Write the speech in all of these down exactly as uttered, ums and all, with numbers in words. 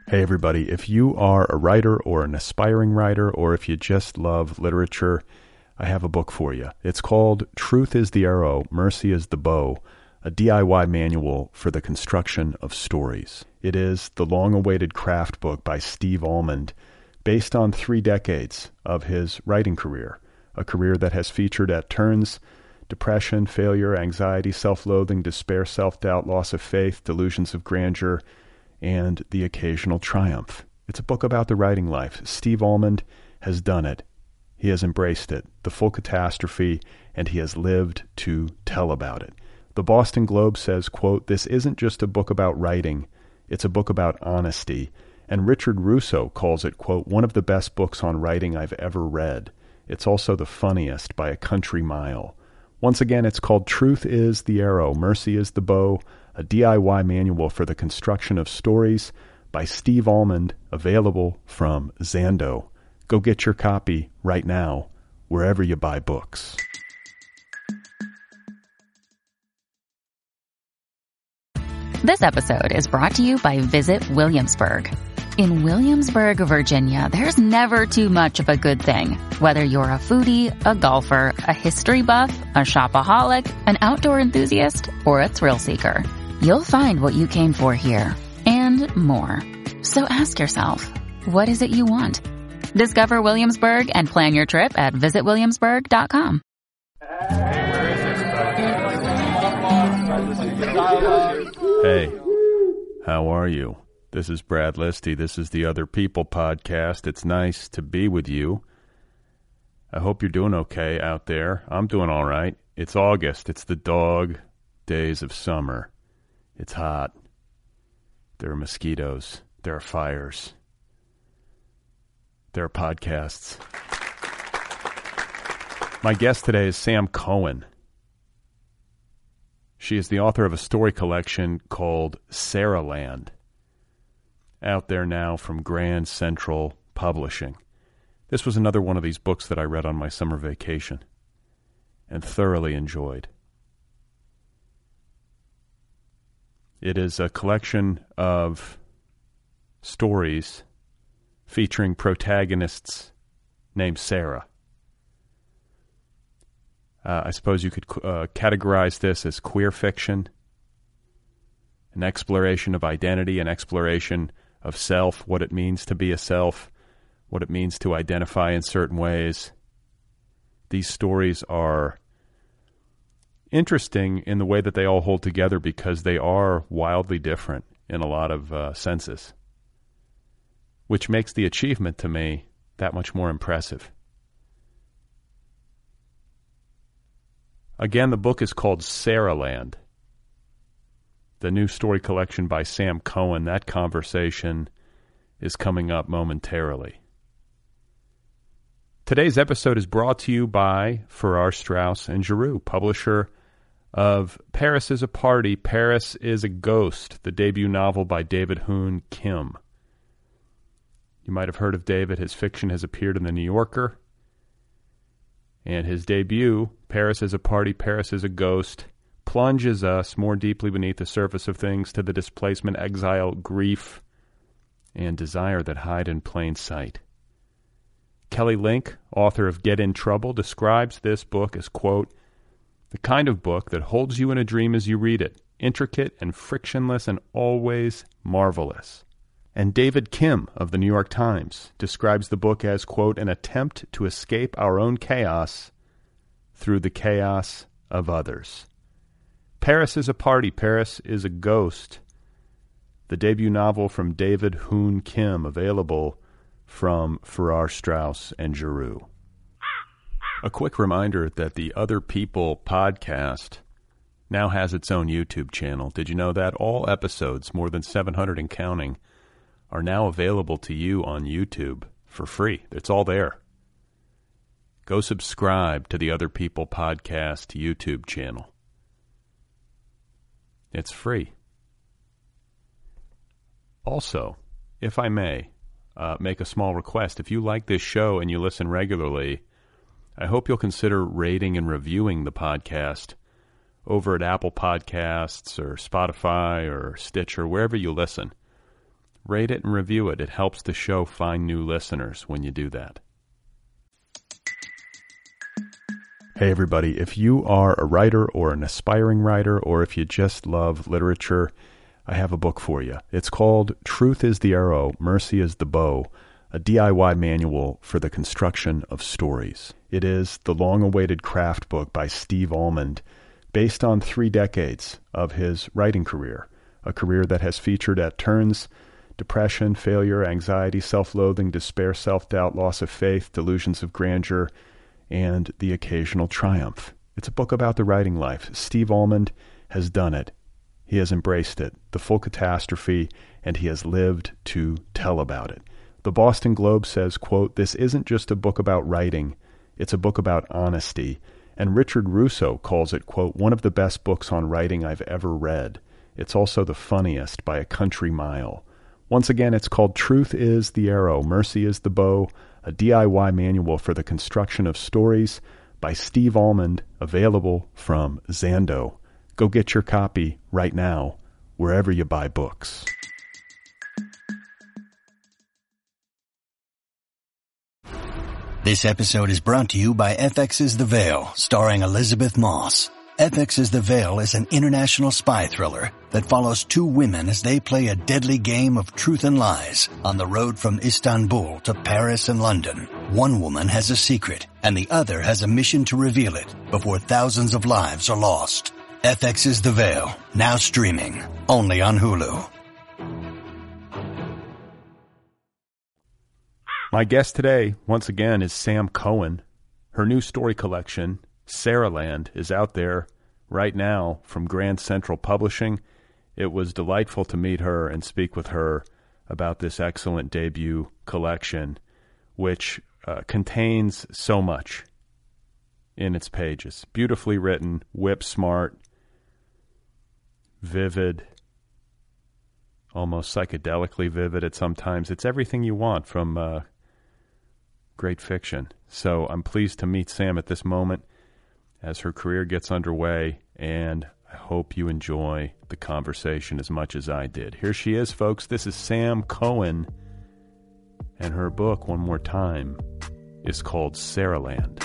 Hey everybody, if you are a writer or an aspiring writer, or if you just love literature, I have a book for you. It's called Truth is the Arrow, Mercy is the Bow, a D I Y manual for the construction of stories. It is the long-awaited craft book by Steve Almond, based on three decades of his writing career, a career that has featured at turns depression, failure, anxiety, self-loathing, despair, self-doubt, loss of faith, delusions of grandeur, and the occasional triumph. It's a book about the writing life. Steve Almond has done it. He has embraced it, the full catastrophe, and he has lived to tell about it. The Boston Globe says, quote, "This isn't just a book about writing, it's a book about honesty." And Richard Russo calls it, quote, "one of the best books on writing I've ever read. It's also the funniest by a country mile." Once again, it's called Truth is the Arrow, Mercy is the Bow, a D I Y manual for the construction of stories by Steve Almond, available from Zando. Go get your copy right now, wherever you buy books. This episode is brought to you by Visit Williamsburg. In Williamsburg, Virginia, there's never too much of a good thing. Whether you're a foodie, a golfer, a history buff, a shopaholic, an outdoor enthusiast, or a thrill seeker, you'll find what you came for here and more. So ask yourself, what is it you want? Discover Williamsburg and plan your trip at visit williamsburg dot com. Hey, how are you? This is Brad Listy. This is the Other People podcast. It's nice to be with you. I hope you're doing okay out there. I'm doing all right. It's August. It's the dog days of summer. It's hot. There are mosquitoes. There are fires. There are podcasts. My guest today is Sam Cohen. She is the author of a story collection called Saraland, out there now from Grand Central Publishing. This was another one of these books that I read on my summer vacation and thoroughly enjoyed. It is a collection of stories featuring protagonists named Sarah. Uh, I suppose you could uh, categorize this as queer fiction, an exploration of identity, an exploration of self, what it means to be a self, what it means to identify in certain ways. These stories are interesting in the way that they all hold together because they are wildly different in a lot of uh, senses, which makes the achievement to me that much more impressive. Again, the book is called Saraland, the new story collection by Sam Cohen. That conversation is coming up momentarily. Today's episode is brought to you by Farrar, Straus and Giroux, publisher of Paris is a Party, Paris is a Ghost, the debut novel by David Hoon Kim. You might have heard of David. His fiction has appeared in The New Yorker. And his debut, Paris is a Party, Paris is a Ghost, plunges us more deeply beneath the surface of things to the displacement, exile, grief, and desire that hide in plain sight. Kelly Link, author of Get in Trouble, describes this book as, quote, "the kind of book that holds you in a dream as you read it, intricate and frictionless and always marvelous." And David Kim of the New York Times describes the book as, quote, "an attempt to escape our own chaos through the chaos of others." Paris is a Party, Paris is a Ghost, the debut novel from David Hoon Kim, available from Farrar, Straus and Giroux. A quick reminder that the Other People podcast now has its own YouTube channel. Did you know that? All episodes, more than seven hundred and counting, are now available to you on YouTube for free. It's all there. Go subscribe to the Other People podcast YouTube channel. It's free. Also, if I may, uh, make a small request. If you like this show and you listen regularly, I hope you'll consider rating and reviewing the podcast over at Apple Podcasts or Spotify or Stitcher, wherever you listen. rate it and review it. It helps the show find new listeners when you do that. Hey everybody, if you are a writer or an aspiring writer, or if you just love literature, I have a book for you. It's called Truth is the Arrow, Mercy is the Bow, a D I Y manual for the construction of stories. It is the long-awaited craft book by Steve Almond, based on three decades of his writing career, a career that has featured at turns depression, failure, anxiety, self-loathing, despair, self-doubt, loss of faith, delusions of grandeur, and the occasional triumph. It's a book about the writing life. Steve Almond has done it. He has embraced it, the full catastrophe, and he has lived to tell about it. The Boston Globe says, quote, "This isn't just a book about writing, it's a book about honesty." And Richard Russo calls it, quote, "one of the best books on writing I've ever read. It's also the funniest by a country mile." Once again, it's called Truth is the Arrow, Mercy is the Bow, a D I Y manual for the construction of stories by Steve Almond, available from Zando. Go get your copy right now, wherever you buy books. This episode is brought to you by F X's The Veil, starring Elizabeth Moss. F X's The Veil is an international spy thriller that follows two women as they play a deadly game of truth and lies on the road from Istanbul to Paris and London. One woman has a secret, and the other has a mission to reveal it before thousands of lives are lost. F X's The Veil, now streaming, only on Hulu. My guest today, once again, is Sam Cohen. Her new story collection, Saraland, is out there right now from Grand Central Publishing. It was delightful to meet her and speak with her about this excellent debut collection, which uh, contains so much in its pages. Beautifully written, whip smart, vivid, almost psychedelically vivid at sometimes. It's everything you want from uh, great fiction. So I'm pleased to meet Sam at this moment as her career gets underway, and I hope you enjoy the conversation as much as I did. Here she is, folks. This is Sam Cohen, and her book, one more time, is called Saraland.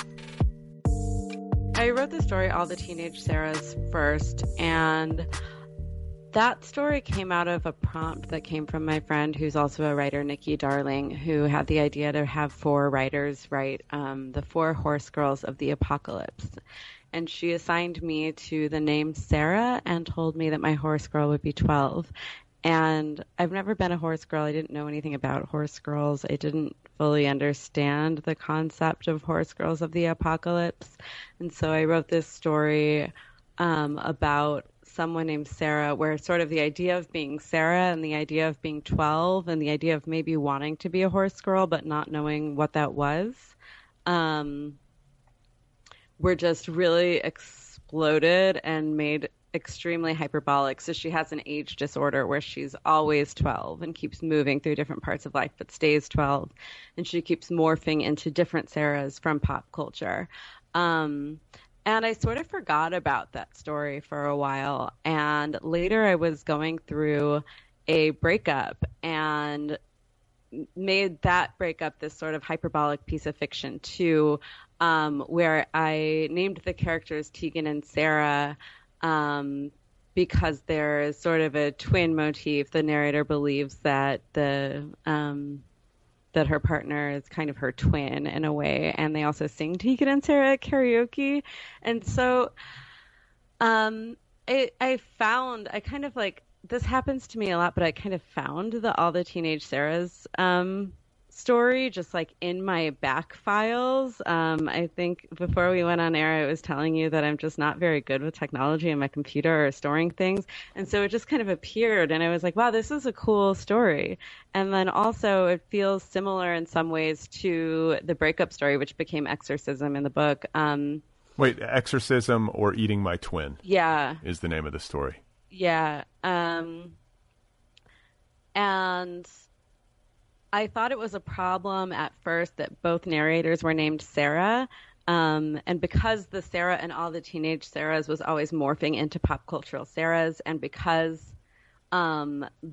I wrote the story All the Teenage Sarahs first, and that story came out of a prompt that came from my friend who's also a writer, Nikki Darling, who had the idea to have four writers write um, the four horse girls of the apocalypse. And she assigned me to the name Sarah and told me that my horse girl would be twelve. And I've never been a horse girl. I didn't know anything about horse girls. I didn't fully understand the concept of horse girls of the apocalypse. And so I wrote this story um, about someone named Sarah, where sort of the idea of being Sarah and the idea of being twelve and the idea of maybe wanting to be a horse girl but not knowing what that was, um, were just really exploded and made extremely hyperbolic. So she has an age disorder where she's always twelve and keeps moving through different parts of life but stays twelve. And she keeps morphing into different Sarahs from pop culture. Um, And I sort of forgot about that story for a while. And later I was going through a breakup and made that breakup this sort of hyperbolic piece of fiction too, um, where I named the characters Tegan and Sarah um, because there is sort of a twin motif. The narrator believes that the um, that her partner is kind of her twin in a way, and they also sing Tegan and Sarah at karaoke. And so um, I, I found, I kind of like, this happens to me a lot, but I kind of found the All the Teenage Sarahs um, story just like in my back files. Um, I think before we went on air, I was telling you that I'm just not very good with technology and my computer or storing things. And so it just kind of appeared and I was like, wow, this is a cool story. And then also it feels similar in some ways to the breakup story, which became Exorcism in the book. Um, Wait, Exorcism or Eating My Twin? Yeah. Is the name of the story. Yeah. Um, and I thought it was a problem at first that both narrators were named Sarah. Um, and because the Sarah and All the Teenage Sarahs was always morphing into pop cultural Sarahs, and because um, the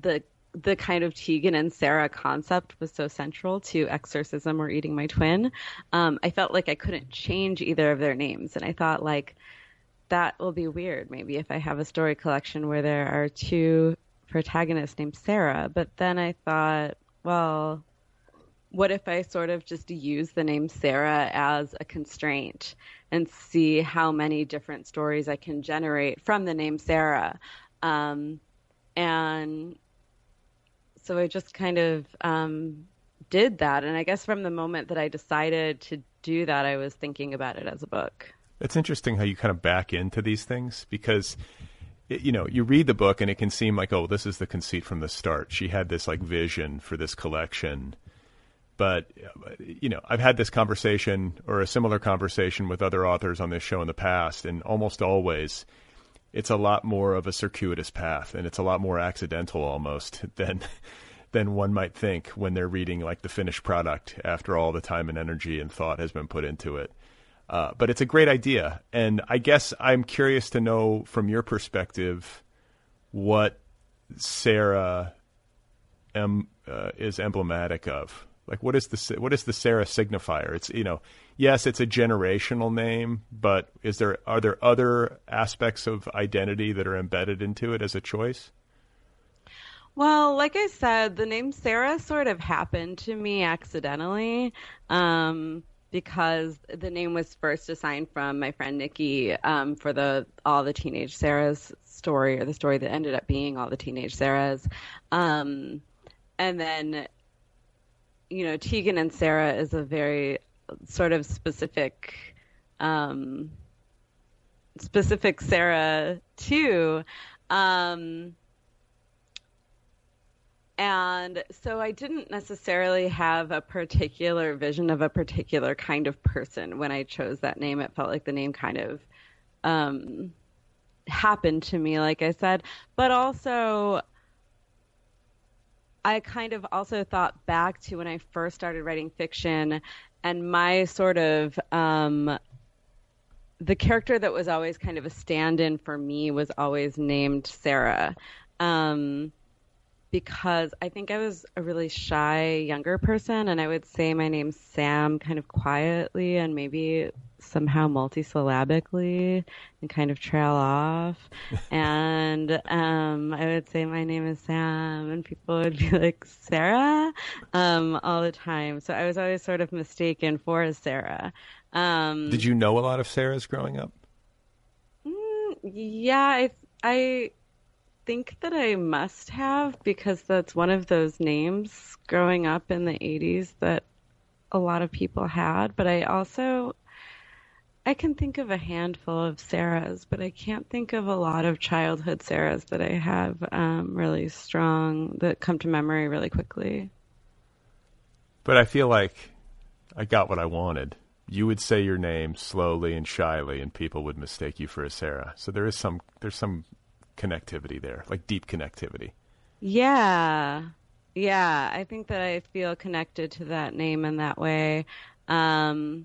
the kind of Tegan and Sarah concept was so central to Exorcism or Eating My Twin, um, I felt like I couldn't change either of their names. And I thought, like, that will be weird maybe if I have a story collection where there are two protagonists named Sarah. But then I thought, well, what if I sort of just use the name Sarah as a constraint and see how many different stories I can generate from the name Sarah? Um, and so I just kind of um, did that. And I guess from the moment that I decided to do that, I was thinking about it as a book. It's interesting how you kind of back into these things because, it, you know, you read the book and it can seem like, oh, this is the conceit from the start. She had this like vision for this collection. But, you know, I've had this conversation or a similar conversation with other authors on this show in the past, and almost always it's a lot more of a circuitous path, and it's a lot more accidental almost than than one might think when they're reading like the finished product after all the time and energy and thought has been put into it. Uh, but it's a great idea, and I guess I'm curious to know from your perspective what Sarah em, uh, is emblematic of. Like, what is the what is the Sarah signifier? It's, you know, yes, it's a generational name, but is there are there other aspects of identity that are embedded into it as a choice? Well, like I said, the name Sarah sort of happened to me accidentally um, because the name was first assigned from my friend Nikki um, for the All the Teenage Sarahs story, or the story that ended up being All the Teenage Sarahs, um, and then. You know, Tegan and Sarah is a very sort of specific, um, specific Sarah too. Um, and so I didn't necessarily have a particular vision of a particular kind of person when I chose that name. It felt like the name kind of um, happened to me, like I said, but also I kind of also thought back to when I first started writing fiction, and my sort of um, the character that was always kind of a stand-in for me was always named Sarah, um, because I think I was a really shy younger person, and I would say my name's Sam kind of quietly and maybe somehow multisyllabically and kind of trail off. And um, I would say my name is Sam, and people would be like, Sarah? Um, all the time. So I was always sort of mistaken for Sarah. Um, Did you know a lot of Sarahs growing up? Mm, yeah, I, I think that I must have, because that's one of those names growing up in the eighties that a lot of people had. But I also... I can think of a handful of Sarahs, but I can't think of a lot of childhood Sarahs that I have um, really strong, that come to memory really quickly. But I feel like I got what I wanted. You would say your name slowly and shyly, and people would mistake you for a Sarah. So there is some, there's some connectivity there, like deep connectivity. Yeah. Yeah. I think that I feel connected to that name in that way. Um,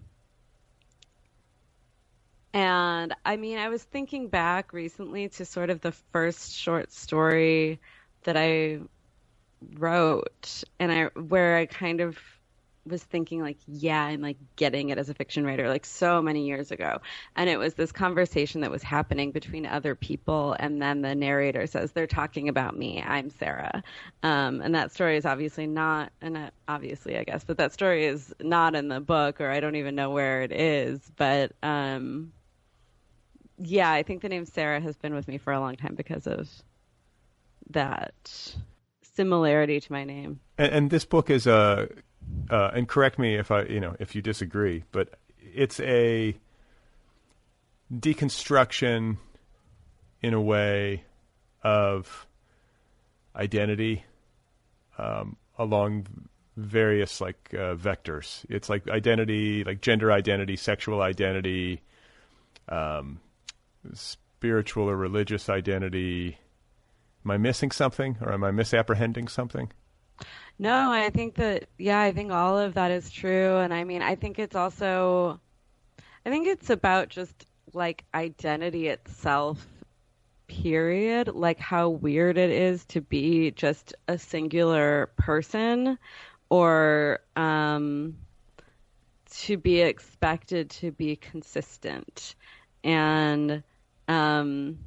And I mean, I was thinking back recently to sort of the first short story that I wrote, and I where I kind of was thinking like, yeah, I'm like getting it as a fiction writer, like so many years ago. And it was this conversation that was happening between other people, and then the narrator says, they're talking about me, I'm Sarah. Um, and that story is obviously not, and not obviously I guess, but that story is not in the book, or I don't even know where it is. But um yeah, I think the name Sarah has been with me for a long time because of that similarity to my name. And, and this book is a, uh, and correct me if I, you know, if you disagree, but it's a deconstruction in a way of identity um, along various like uh, vectors. It's like identity, like gender identity, sexual identity, um, spiritual or religious identity. Am I missing something, or am I misapprehending something? No, I think that, yeah, I think all of that is true. And I mean, I think it's also, I think it's about just like identity itself period, like how weird it is to be just a singular person, or um, to be expected to be consistent. And um,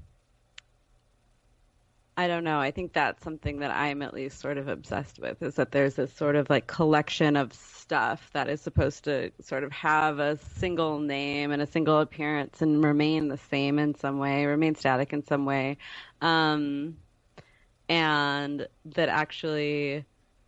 I don't know. I think that's something that I'm at least sort of obsessed with, is that there's this sort of like collection of stuff that is supposed to sort of have a single name and a single appearance and remain the same in some way, remain static in some way. Um, and that actually,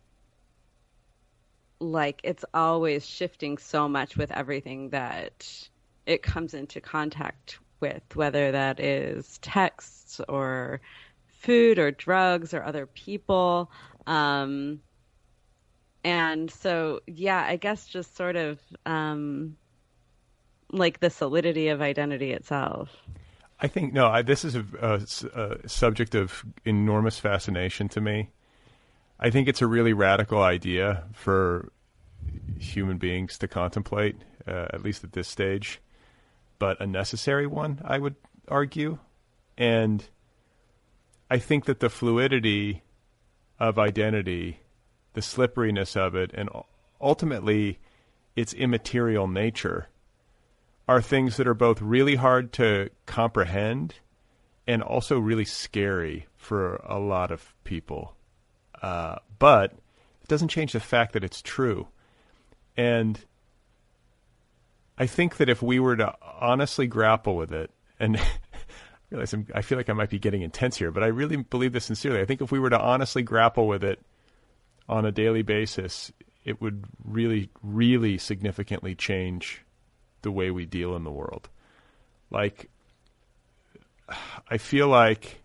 like, it's always shifting so much with everything that it comes into contact with, whether that is texts or food or drugs or other people. Um, and so, yeah, I guess just sort of um, like the solidity of identity itself. I think, no, I, this is a, a, a subject of enormous fascination to me. I think it's a really radical idea for human beings to contemplate, uh, at least at this stage, but a necessary one, I would argue. And I think that the fluidity of identity, the slipperiness of it, and ultimately its immaterial nature are things that are both really hard to comprehend and also really scary for a lot of people. Uh, but it doesn't change the fact that it's true. And I think that if we were to honestly grapple with it, and I realize I'm, I feel like I might be getting intense here, but I really believe this sincerely. I think if we were to honestly grapple with it on a daily basis, it would really, really significantly change the way we deal in the world. Like, I feel like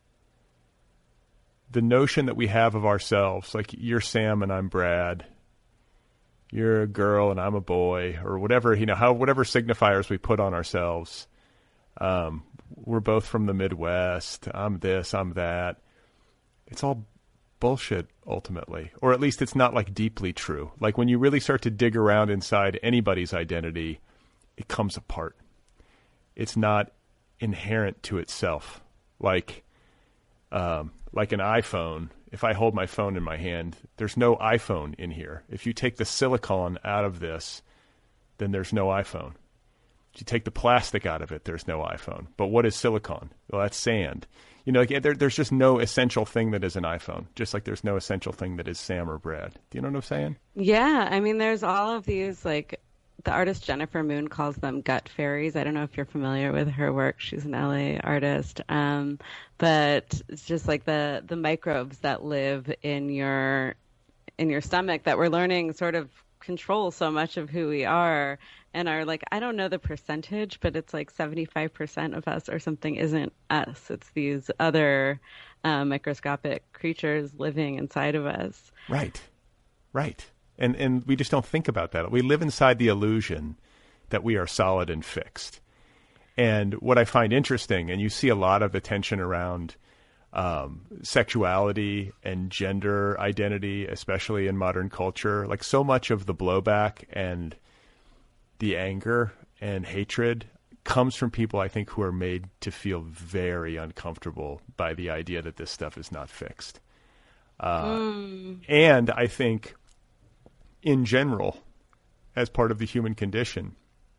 the notion that we have of ourselves, like you're Sam and I'm Brad, you're a girl and I'm a boy, or whatever, you know, how whatever signifiers we put on ourselves. Um, we're both from the Midwest. I'm this, I'm that. It's all bullshit, ultimately. Or at least it's not like deeply true. Like when you really start to dig around inside anybody's identity, it comes apart. It's not inherent to itself. Like, um, like an iPhone. If I hold my phone in my hand, there's no iPhone in here. If you take the silicon out of this, then there's no iPhone. If you take the plastic out of it, there's no iPhone. But what is silicon? Well, that's sand. You know, there, there's just no essential thing that is an iPhone, just like there's no essential thing that is Sam or Brad. Do you know what I'm saying? Yeah, I mean, there's all of these, like, the artist Jennifer Moon calls them gut fairies. I don't know if you're familiar with her work. She's an L A artist. Um, but it's just like the, the microbes that live in your in your stomach that we're learning sort of control so much of who we are, and are like, I don't know the percentage, but it's like seventy-five percent of us or something isn't us. It's these other uh, microscopic creatures living inside of us. Right, right. And and we just don't think about that. We live inside the illusion that we are solid and fixed. And what I find interesting, and you see a lot of attention around um, sexuality and gender identity, especially in modern culture, like so much of the blowback and the anger and hatred comes from people, I think, who are made to feel very uncomfortable by the idea that this stuff is not fixed. Uh, mm. And I think, in general, as part of the human condition,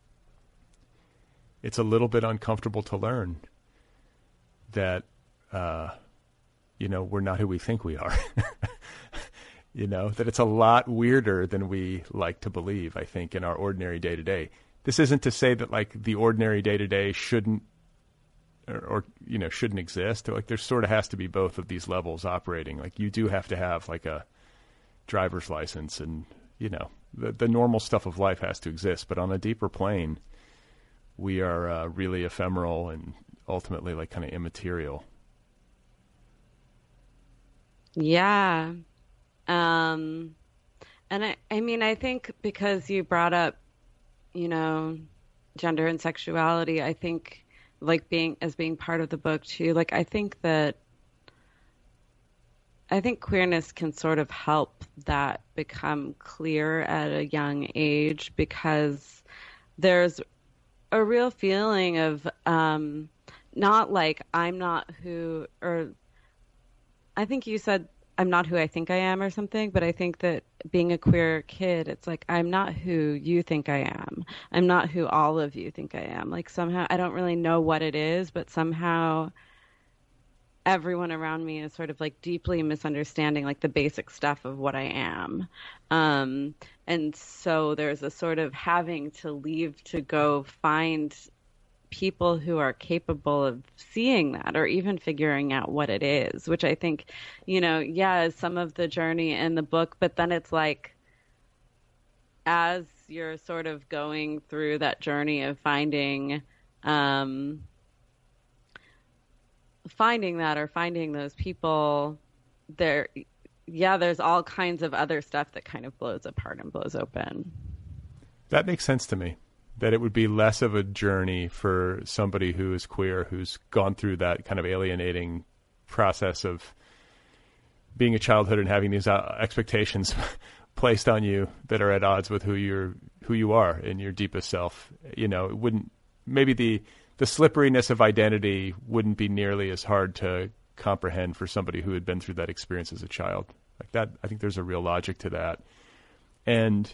it's a little bit uncomfortable to learn that, uh, you know, we're not who we think we are. You know, that it's a lot weirder than we like to believe, I think, in our ordinary day-to-day. This isn't to say that, like, the ordinary day-to-day shouldn't, or, or you know, shouldn't exist. Like, there sort of has to be both of these levels operating. Like, you do have to have, like, a driver's license and, you know, the, the normal stuff of life has to exist. But on a deeper plane, we are uh, really ephemeral and ultimately, like, kind of immaterial. Yeah. Um, and I, I mean, I think because you brought up, you know, gender and sexuality, I think like being, as being part of the book too, like, I think that, I think queerness can sort of help that become clear at a young age, because there's a real feeling of, um, not like I'm not who, or I think you said I'm not who I think I am or something, but I think that being a queer kid, it's like, I'm not who you think I am. I'm not who all of you think I am. Like somehow, I don't really know what it is, but somehow everyone around me is sort of like deeply misunderstanding like the basic stuff of what I am. Um, and so there's a sort of having to leave to go find people who are capable of seeing that or even figuring out what it is, which I think, you know, yeah, is some of the journey in the book, but then it's like, as you're sort of going through that journey of finding, um, finding that or finding those people there, yeah, there's all kinds of other stuff that kind of blows apart and blows open. That makes sense to me. That it would be less of a journey for somebody who is queer, who's gone through that kind of alienating process of being a childhood and having these uh, expectations placed on you that are at odds with who you're, who you are in your deepest self. You know, it wouldn't, maybe the, the slipperiness of identity wouldn't be nearly as hard to comprehend for somebody who had been through that experience as a child. Like that, I think there's a real logic to that. And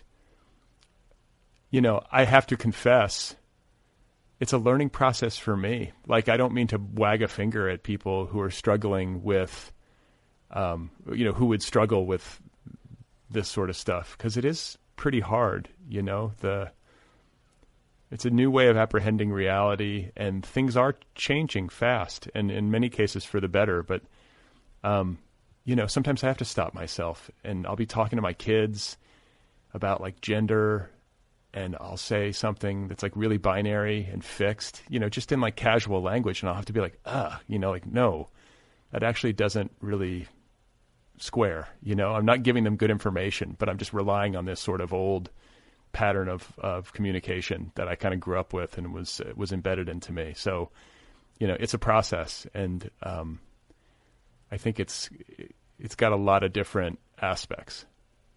you know, I have to confess, it's a learning process for me. Like, I don't mean to wag a finger at people who are struggling with, um, you know, who would struggle with this sort of stuff, because it is pretty hard, you know. The It's a new way of apprehending reality, and things are changing fast, and in many cases for the better. But, um, you know, sometimes I have to stop myself, and I'll be talking to my kids about, like, gender, and I'll say something that's like really binary and fixed, you know, just in like casual language. And I'll have to be like, ah, you know, like, no, that actually doesn't really square. You know, I'm not giving them good information, but I'm just relying on this sort of old pattern of, of communication that I kind of grew up with and was, was embedded into me. So, you know, it's a process. And um, I think it's, it's got a lot of different aspects.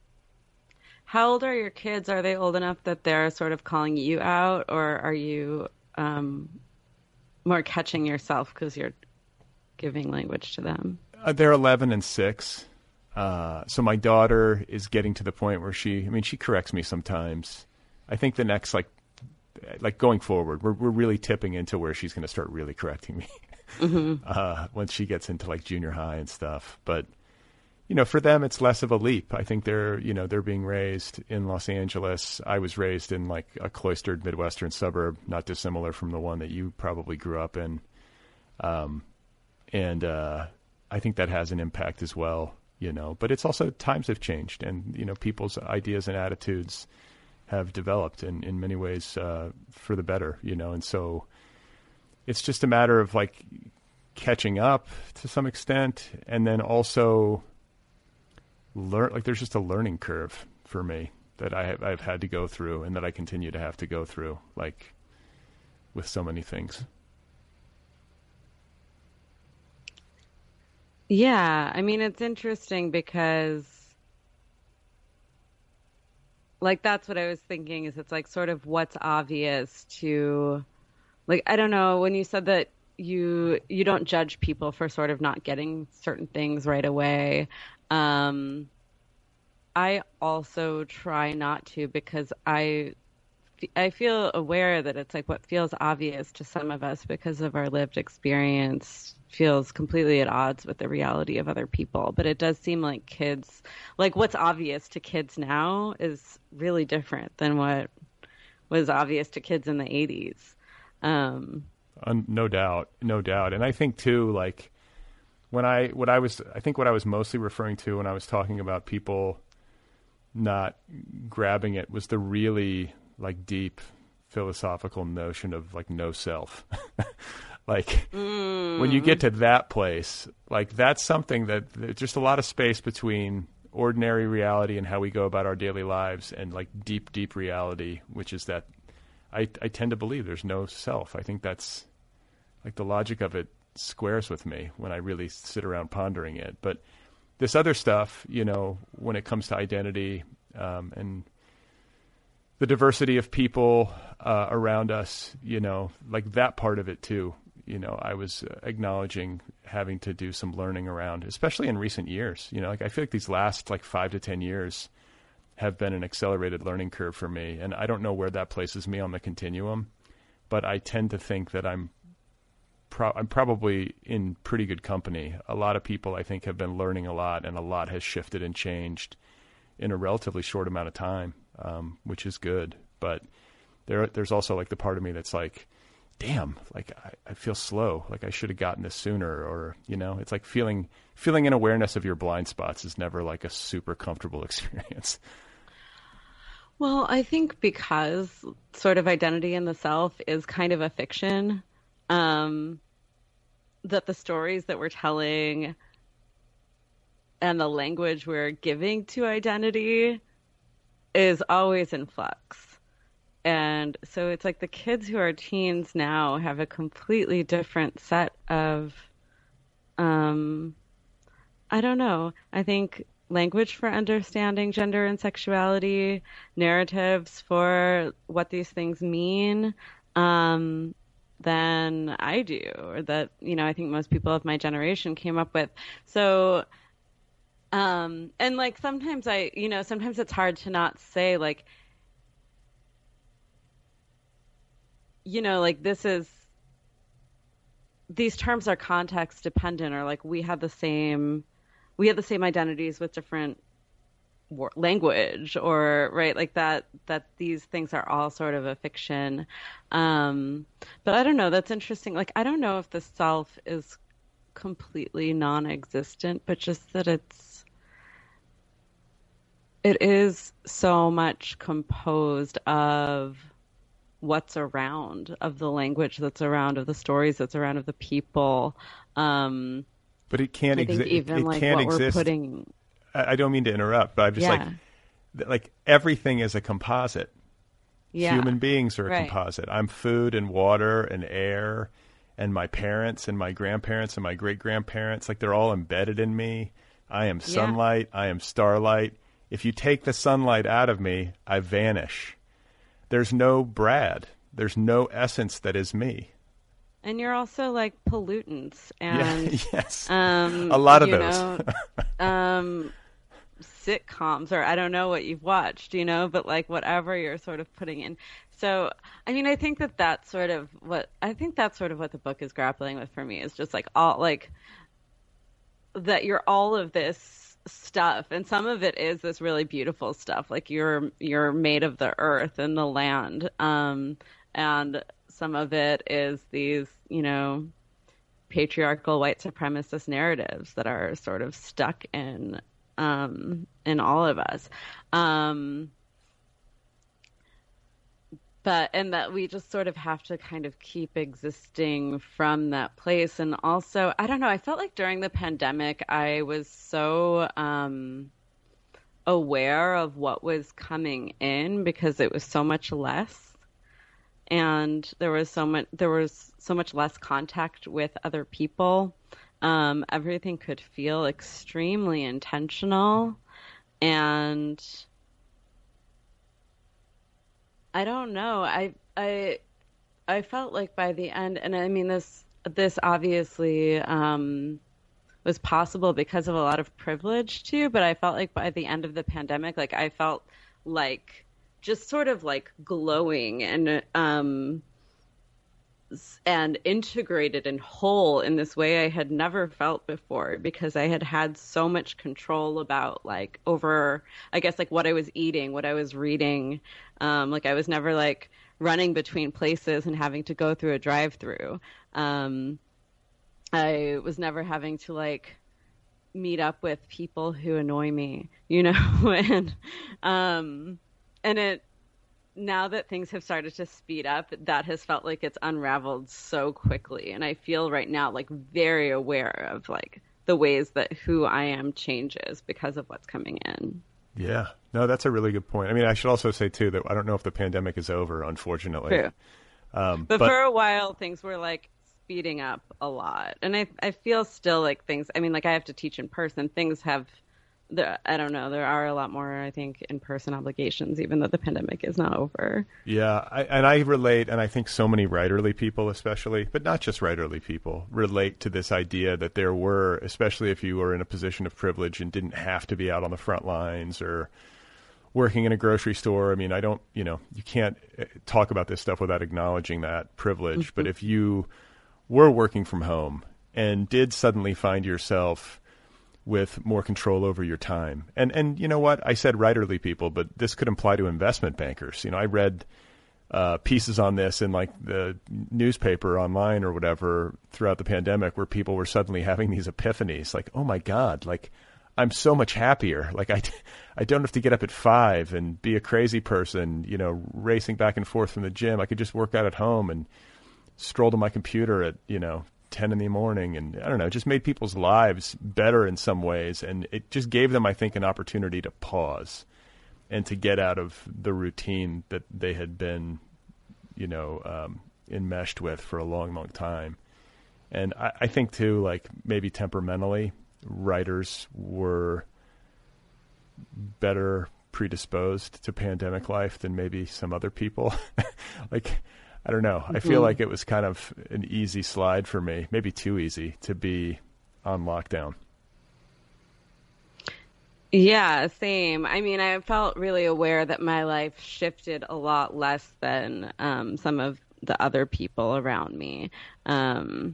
How old are your kids? Are they old enough that they're sort of calling you out, or are you um, more catching yourself because you're giving language to them? Uh, they're eleven and six. Uh, so my daughter is getting to the point where she, I mean, she corrects me sometimes. I think the next, like, like going forward, we're we're really tipping into where she's going to start really correcting me mm-hmm. uh, once she gets into like junior high and stuff. But you know, for them, it's less of a leap. I think they're, you know, they're being raised in Los Angeles. I was raised in like a cloistered Midwestern suburb, not dissimilar from the one that you probably grew up in. Um, and uh, I think that has an impact as well, you know. But it's also, times have changed, and, you know, people's ideas and attitudes have developed in, in many ways uh, for the better, you know. And so it's just a matter of like catching up to some extent, and then also learn, like there's just a learning curve for me that I have, I've had to go through, and that I continue to have to go through, like with so many things. Yeah. I mean, it's interesting because like, that's what I was thinking, is it's like sort of what's obvious to, like, I don't know, when you said that you, you don't judge people for sort of not getting certain things right away. Um, I also try not to, because I, I feel aware that it's like what feels obvious to some of us because of our lived experience feels completely at odds with the reality of other people. But it does seem like kids, like what's obvious to kids now is really different than what was obvious to kids in the eighties. Um, uh, no doubt, no doubt. And I think too, like, When I, what I was, I think what I was mostly referring to when I was talking about people not grabbing it was the really like deep philosophical notion of like no self. Like mm. when you get to that place, like that's something that there's just a lot of space between ordinary reality and how we go about our daily lives and like deep, deep reality, which is that I, I tend to believe there's no self. I think that's like the logic of it squares with me when I really sit around pondering it. But this other stuff, you know, when it comes to identity um, and the diversity of people uh, around us, you know, like that part of it too, you know, I was uh, acknowledging having to do some learning around, especially in recent years. You know, like I feel like these last like five to ten years have been an accelerated learning curve for me. And I don't know where that places me on the continuum, but I tend to think that I'm pro- I'm probably in pretty good company. A lot of people, I think, have been learning a lot, and a lot has shifted and changed in a relatively short amount of time, um, which is good. But there, there's also like the part of me that's like, damn, like I, I feel slow. Like I should have gotten this sooner, or, you know, it's like feeling, feeling an awareness of your blind spots is never like a super comfortable experience. Well, I think because sort of identity in the self is kind of a fiction, um, that the stories that we're telling and the language we're giving to identity is always in flux. And so it's like the kids who are teens now have a completely different set of, um, I don't know, I think language for understanding gender and sexuality, narratives for what these things mean, um, than I do, or that, you know, I think most people of my generation came up with. So, um, and like sometimes I, you know, sometimes it's hard to not say like, you know, like this is, these terms are context dependent, or like we have the same, we have the same identities with different war- language, or right, like that, that these things are all sort of a fiction. Um, but I don't know, that's interesting. Like, I don't know if the self is completely non-existent, but just that it's, it is so much composed of what's around, of the language that's around, of the stories that's around, of the people. Um, but it can't exist. Even it like can't what exist. We're putting... I don't mean to interrupt, but I'm just yeah. like, like everything is a composite. Yeah. Human beings are a right. composite. I'm food and water and air, and my parents and my grandparents and my great grandparents. Like they're all embedded in me. I am sunlight. Yeah. I am starlight. If you take the sunlight out of me, I vanish. There's no Brad. There's no essence that is me. And you're also like pollutants and yeah, yes, um, a lot of you those. know, um, sitcoms, or I don't know what you've watched, you know, but like whatever you're sort of putting in. So, I mean, I think that that's sort of what I think that's sort of what the book is grappling with for me, is just like all like that you're all of this stuff, and some of it is this really beautiful stuff, like you're you're made of the earth and the land, um and some of it is these, you know, patriarchal white supremacist narratives that are sort of stuck in um in all of us, um but and that we just sort of have to kind of keep existing from that place. And also, I don't know, I felt like during the pandemic I was so um aware of what was coming in, because it was so much less, and there was so much there was so much less contact with other people. Um everything could feel extremely intentional, and I don't know. I I I felt like by the end, and I mean this this obviously um, was possible because of a lot of privilege too. But I felt like by the end of the pandemic, like I felt like just sort of like glowing and um, and integrated and whole in this way I had never felt before, because I had had so much control about like over, I guess, like what I was eating, what I was reading. Um, like I was never like running between places and having to go through a drive-through. Um, I was never having to like meet up with people who annoy me, you know, and, um, and it, now that things have started to speed up, that has felt like it's unraveled so quickly. And I feel right now like very aware of like the ways that who I am changes because of what's coming in. Yeah, no, that's a really good point. I mean, I should also say too that I don't know if the pandemic is over, unfortunately. True. Um, but, but for a while, things were like speeding up a lot. And I, I feel still like things, I mean, like I have to teach in person. Things have there, I don't know, there are a lot more, I think, in-person obligations, even though the pandemic is not over. Yeah, I, and I relate, and I think so many writerly people especially, but not just writerly people, relate to this idea that there were, especially if you were in a position of privilege and didn't have to be out on the front lines or working in a grocery store. I mean, I don't, you know, you can't talk about this stuff without acknowledging that privilege. Mm-hmm. But if you were working from home and did suddenly find yourself with more control over your time. And, and you know what? I said writerly people, but this could apply to investment bankers. You know, I read uh, pieces on this in like the newspaper online or whatever throughout the pandemic where people were suddenly having these epiphanies like, oh my God, like I'm so much happier. Like I, I don't have to get up at five and be a crazy person, you know, racing back and forth from the gym. I could just work out at home and stroll to my computer at, you know, ten in the morning, and I don't know, it just made people's lives better in some ways, and it just gave them, I think, an opportunity to pause and to get out of the routine that they had been, you know, um, enmeshed with for a long, long time. And I, I think too, like maybe temperamentally, writers were better predisposed to pandemic life than maybe some other people. Like, I don't know. I feel mm-hmm. like it was kind of an easy slide for me, maybe too easy, to be on lockdown. Yeah, same. I mean, I felt really aware that my life shifted a lot less than um, some of the other people around me. Um,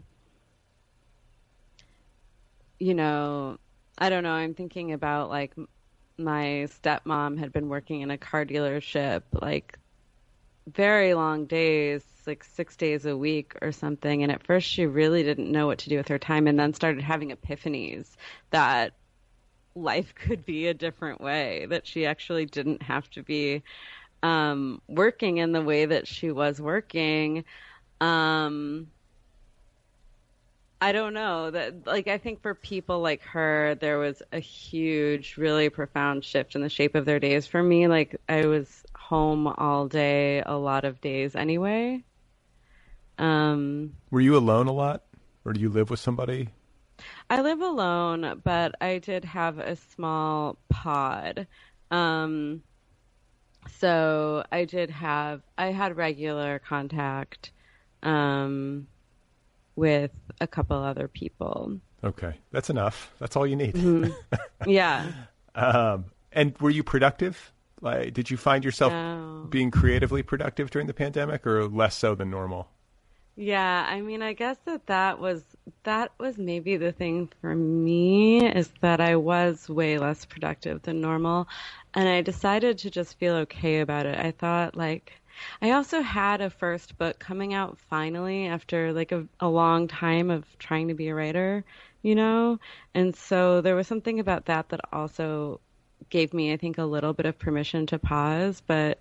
you know, I don't know. I'm thinking about like my stepmom had been working in a car dealership, like very long days, like six days a week or something. And at first she really didn't know what to do with her time, and then started having epiphanies that life could be a different way, that she actually didn't have to be um, working in the way that she was working. Um, I don't know that, like, I think for people like her, there was a huge, really profound shift in the shape of their days. For me, like, I was home all day, a lot of days anyway. Um, Were you alone a lot, or do you live with somebody? I live alone, but I did have a small pod. Um, so I did have, I had regular contact um, with a couple other people. Okay. That's enough. That's all you need. Mm-hmm. Yeah. um, and were you productive? Like, did you find yourself no. being creatively productive during the pandemic, or less so than normal? Yeah, I mean, I guess that that was, that was maybe the thing for me, is that I was way less productive than normal. And I decided to just feel okay about it. I thought, like, I also had a first book coming out finally after like a, a long time of trying to be a writer, you know? And so there was something about that that also gave me, I think, a little bit of permission to pause. But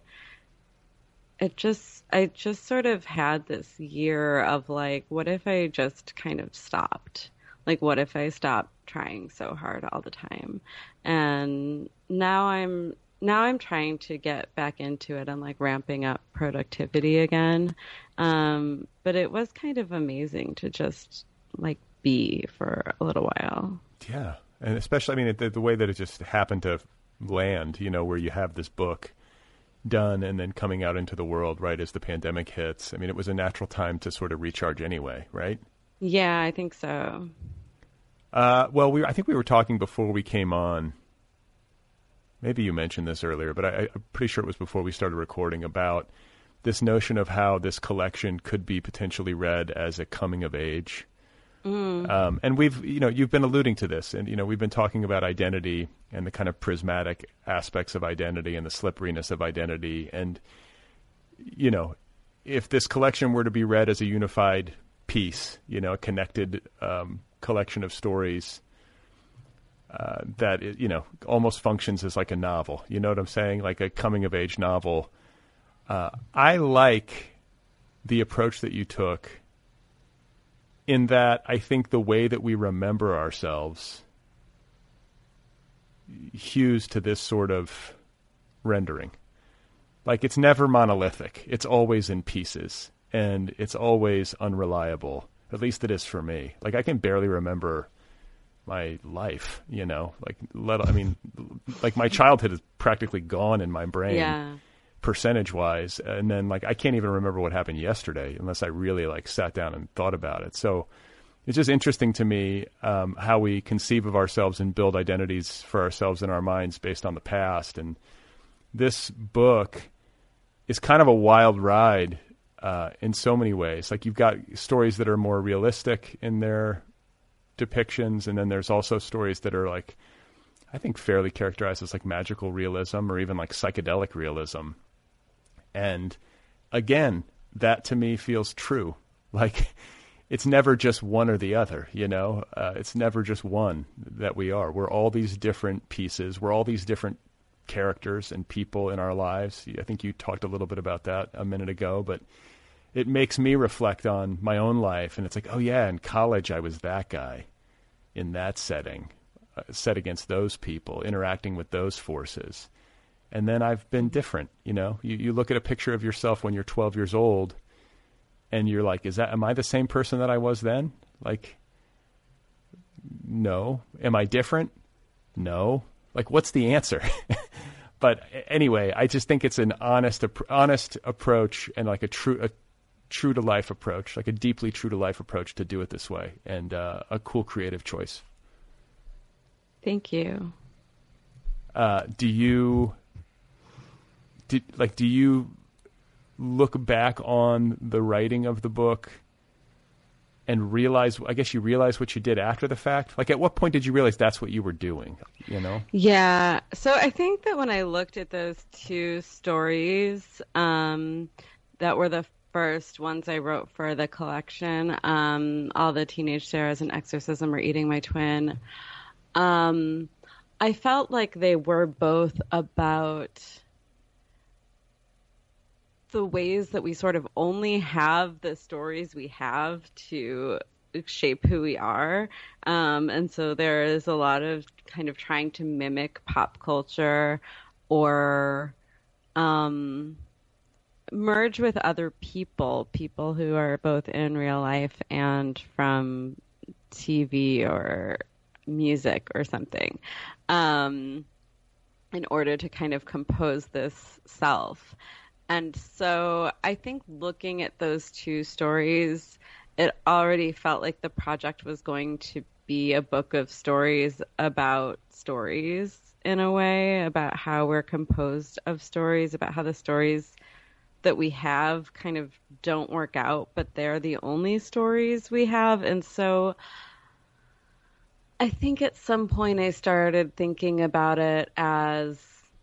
it just, I just sort of had this year of like, what if I just kind of stopped? Like, what if I stopped trying so hard all the time? And now I'm, now I'm trying to get back into it and like ramping up productivity again. Um, but it was kind of amazing to just like be for a little while. Yeah. And especially, I mean, the, the way that it just happened to land, you know, where you have this book done and then coming out into the world right as the pandemic hits. I mean, it was a natural time to sort of recharge anyway, right? Yeah, I think so. Uh, well, we I think we were talking before we came on. Maybe you mentioned this earlier, but I, I'm pretty sure it was before we started recording, about this notion of how this collection could be potentially read as a coming of age. Mm. Um, and we've, you know, you've been alluding to this, and, you know, we've been talking about identity and the kind of prismatic aspects of identity and the slipperiness of identity. And, you know, if this collection were to be read as a unified piece, you know, a connected um, collection of stories uh, that, it, you know, almost functions as like a novel, you know what I'm saying? Like a coming of age novel. Uh, I like the approach that you took, in that I think the way that we remember ourselves hews to this sort of rendering. Like, it's never monolithic. It's always in pieces, and it's always unreliable. At least it is for me. Like, I can barely remember my life, you know, like let, I mean, like my childhood is practically gone in my brain. Yeah. Percentage wise. And then like, I can't even remember what happened yesterday unless I really like sat down and thought about it. So it's just interesting to me, um, how we conceive of ourselves and build identities for ourselves in our minds based on the past. And this book is kind of a wild ride, uh, in so many ways. Like you've got stories that are more realistic in their depictions. And then there's also stories that are like, I think fairly characterized as like magical realism or even like psychedelic realism. And again, that to me feels true. Like it's never just one or the other, you know, uh, it's never just one that we are. We're all these different pieces. We're all these different characters and people in our lives. I think you talked a little bit about that a minute ago, but it makes me reflect on my own life. And it's like, oh yeah, in college, I was that guy in that setting, uh, set against those people, interacting with those forces. And then I've been different, you know, you, you look at a picture of yourself when you're twelve years old and you're like, is that, am I the same person that I was then? Like, no. Am I different? No. Like, what's the answer? But anyway, I just think it's an honest, honest approach and like a true, a true to life approach, like a deeply true to life approach to do it this way, and uh, a cool creative choice. Thank you. Uh, do you, did, like, do you look back on the writing of the book and realize, I guess you realize what you did after the fact? Like, at what point did you realize that's what you were doing, you know? Yeah. So I think that when I looked at those two stories, um, that were the first ones I wrote for the collection, um, All the Teenage Sarahs and Exorcism or Eating My Twin, um, I felt like they were both about the ways that we sort of only have the stories we have to shape who we are. Um, and so there is a lot of kind of trying to mimic pop culture or um, merge with other people, people who are both in real life and from T V or music or something, um, in order to kind of compose this self. And so I think looking at those two stories, it already felt like the project was going to be a book of stories about stories in a way, about how we're composed of stories, about how the stories that we have kind of don't work out, but they're the only stories we have. And so I think at some point I started thinking about it as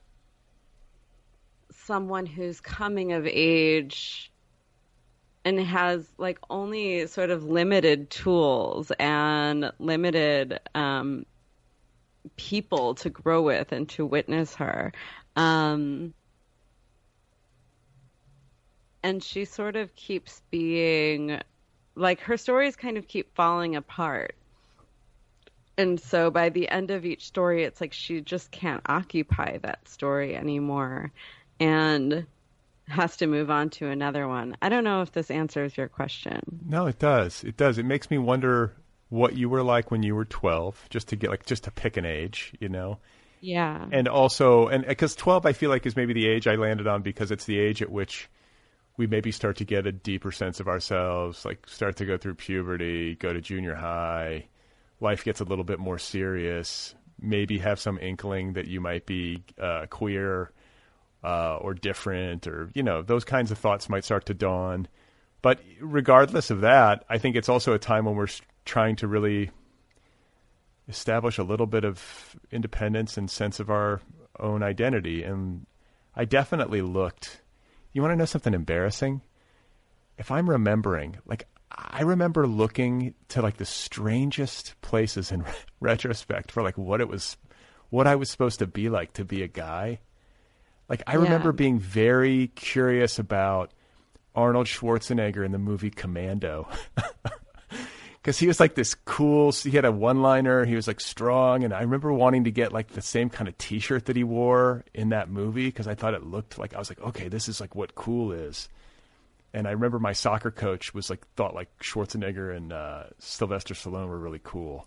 someone who's coming of age and has like only sort of limited tools and limited um, people to grow with and to witness her. Um, and she sort of keeps being like, her stories kind of keep falling apart. And so by the end of each story, it's like she just can't occupy that story anymore and has to move on to another one. I don't know if this answers your question. No, it does. It does. It makes me wonder what you were like when you were twelve, just to get like, just to pick an age, you know? Yeah. And also, and because twelve, I feel like is maybe the age I landed on because it's the age at which we maybe start to get a deeper sense of ourselves, like start to go through puberty, go to junior high, life gets a little bit more serious, maybe have some inkling that you might be uh, queer, Uh, or different, or, you know, those kinds of thoughts might start to dawn. But regardless of that, I think it's also a time when we're trying to really establish a little bit of independence and sense of our own identity. And I definitely looked, you want to know something embarrassing? If I'm remembering, like, I remember looking to like the strangest places in retrospect for like what it was, what I was supposed to be like to be a guy. Like, I remember yeah. being very curious about Arnold Schwarzenegger in the movie Commando. Because he was like this cool, he had a one-liner, he was like strong, and I remember wanting to get like the same kind of T-shirt that he wore in that movie because I thought it looked like, I was like, okay, this is like what cool is. And I remember my soccer coach was like, thought like Schwarzenegger and uh, Sylvester Stallone were really cool.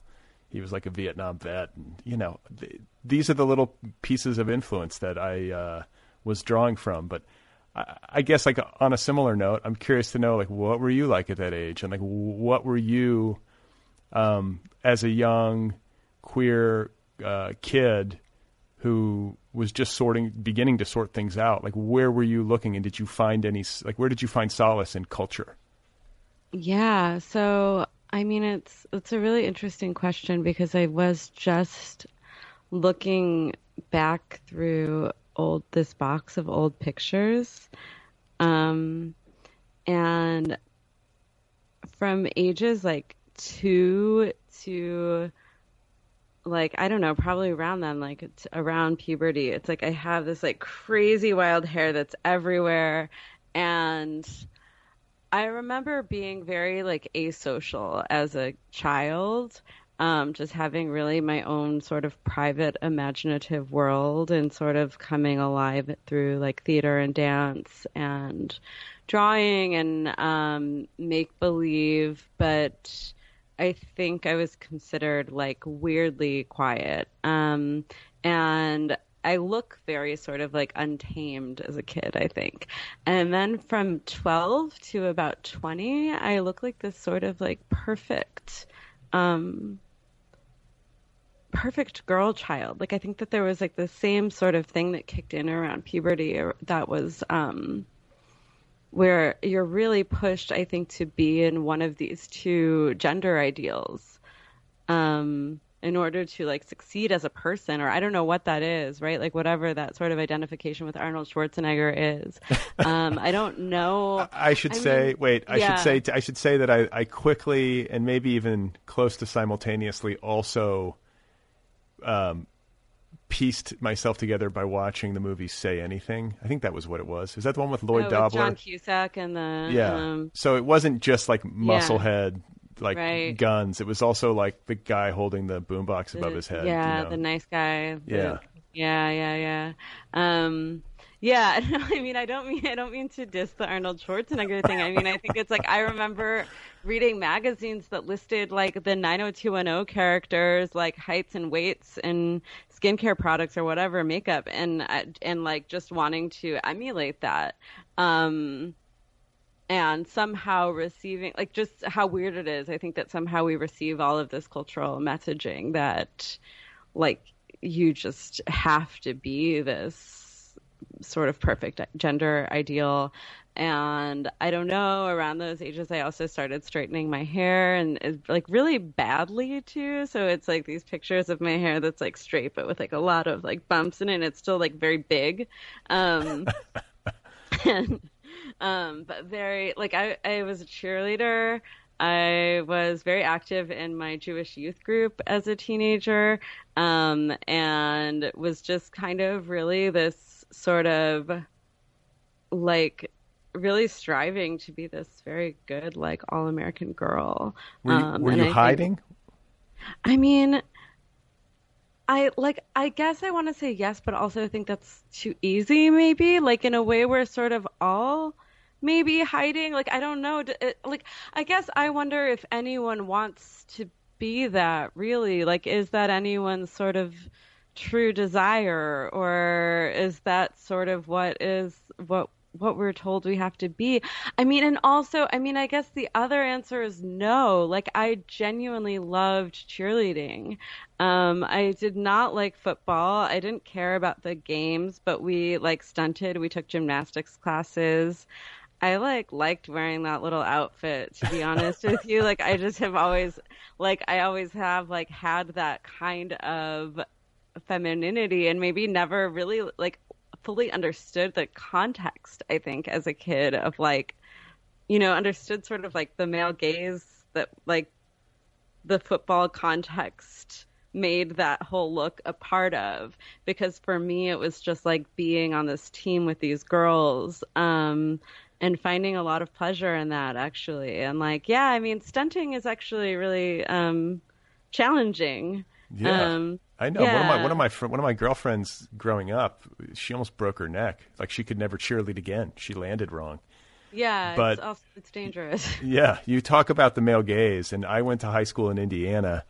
he was like a Vietnam vet. And, you know, th- these are the little pieces of influence that I uh, was drawing from. But I, I guess like on a similar note, I'm curious to know, like, what were you like at that age? And like, what were you um, as a young queer uh, kid who was just sorting, beginning to sort things out? Like, where were you looking, and did you find any, like, where did you find solace in culture? Yeah, so I mean, it's it's a really interesting question because I was just looking back through old this box of old pictures, um, and from ages like two to like, I don't know, probably around then, like it's around puberty. It's like I have this like crazy wild hair that's everywhere. And I remember being very like asocial as a child, um, just having really my own sort of private imaginative world and sort of coming alive through like theater and dance and drawing and um, make believe. But I think I was considered like weirdly quiet. Um, and I look very sort of like untamed as a kid, I think. And then from twelve to about twenty, I look like this sort of like perfect, um, perfect girl child. Like I think that there was like the same sort of thing that kicked in around puberty that was, um, where you're really pushed, I think, to be in one of these two gender ideals um, in order to like succeed as a person, or I don't know what that is, right? Like whatever that sort of identification with Arnold Schwarzenegger is. Um, I don't know. I should I say, mean, wait, I yeah. should say, I should say that I, I quickly and maybe even close to simultaneously also um, pieced myself together by watching the movie Say Anything. I think that was what it was. Is that the one with Lloyd oh, Dobler? With John Cusack and the yeah. Um, so it wasn't just like musclehead, like right. guns. It was also like the guy holding the boombox above his head. Yeah, you know? the nice guy. The, Yeah. Yeah, yeah, yeah. Um, yeah, I mean, I don't mean I don't mean to diss the Arnold Schwarzenegger thing. I mean, I think it's like I remember reading magazines that listed like the nine oh two one oh characters, like heights and weights and skincare products or whatever, makeup, and and like just wanting to emulate that. Um, and somehow receiving, like, just how weird it is. I think that somehow we receive all of this cultural messaging that, like, you just have to be this sort of perfect gender ideal. And I don't know, around those ages, I also started straightening my hair, and like really badly too. So it's like these pictures of my hair that's like straight, but with like a lot of like bumps in it. And it's still like very big. Um, and, um, but very, like I, I was a cheerleader. I was very active in my Jewish youth group as a teenager, um, and was just kind of really this sort of like really striving to be this very good, like all-American girl. Were you, um, were you I hiding? Think, I mean, I like, I guess I want to say yes, but also think that's too easy, maybe, like in a way we're sort of all maybe hiding. Like, I don't know. Like, I guess I wonder if anyone wants to be that, really. Like, is that anyone's sort of true desire, or is that sort of what is what what we're told we have to be? I mean, and also, I mean, I guess the other answer is no. Like, I genuinely loved cheerleading. Um, I did not like football. I didn't care about the games, but we like stunted. We took gymnastics classes. I like liked wearing that little outfit, to be honest with you. Like, I just have always, like, I always have like had that kind of femininity, and maybe never really like fully understood the context, I think, as a kid, of like, you know, understood sort of like the male gaze that like the football context made that whole look a part of. Because for me, it was just like being on this team with these girls, um, and finding a lot of pleasure in that, actually. And like, yeah, I mean, stunting is actually really um, challenging. Yeah. Um, I know. yeah. One of my one of my fr- one of my girlfriends growing up, she almost broke her neck. Like, she could never cheerlead again. She landed wrong. Yeah, but it's, also, it's dangerous. Yeah, you talk about the male gaze, and I went to high school in Indiana,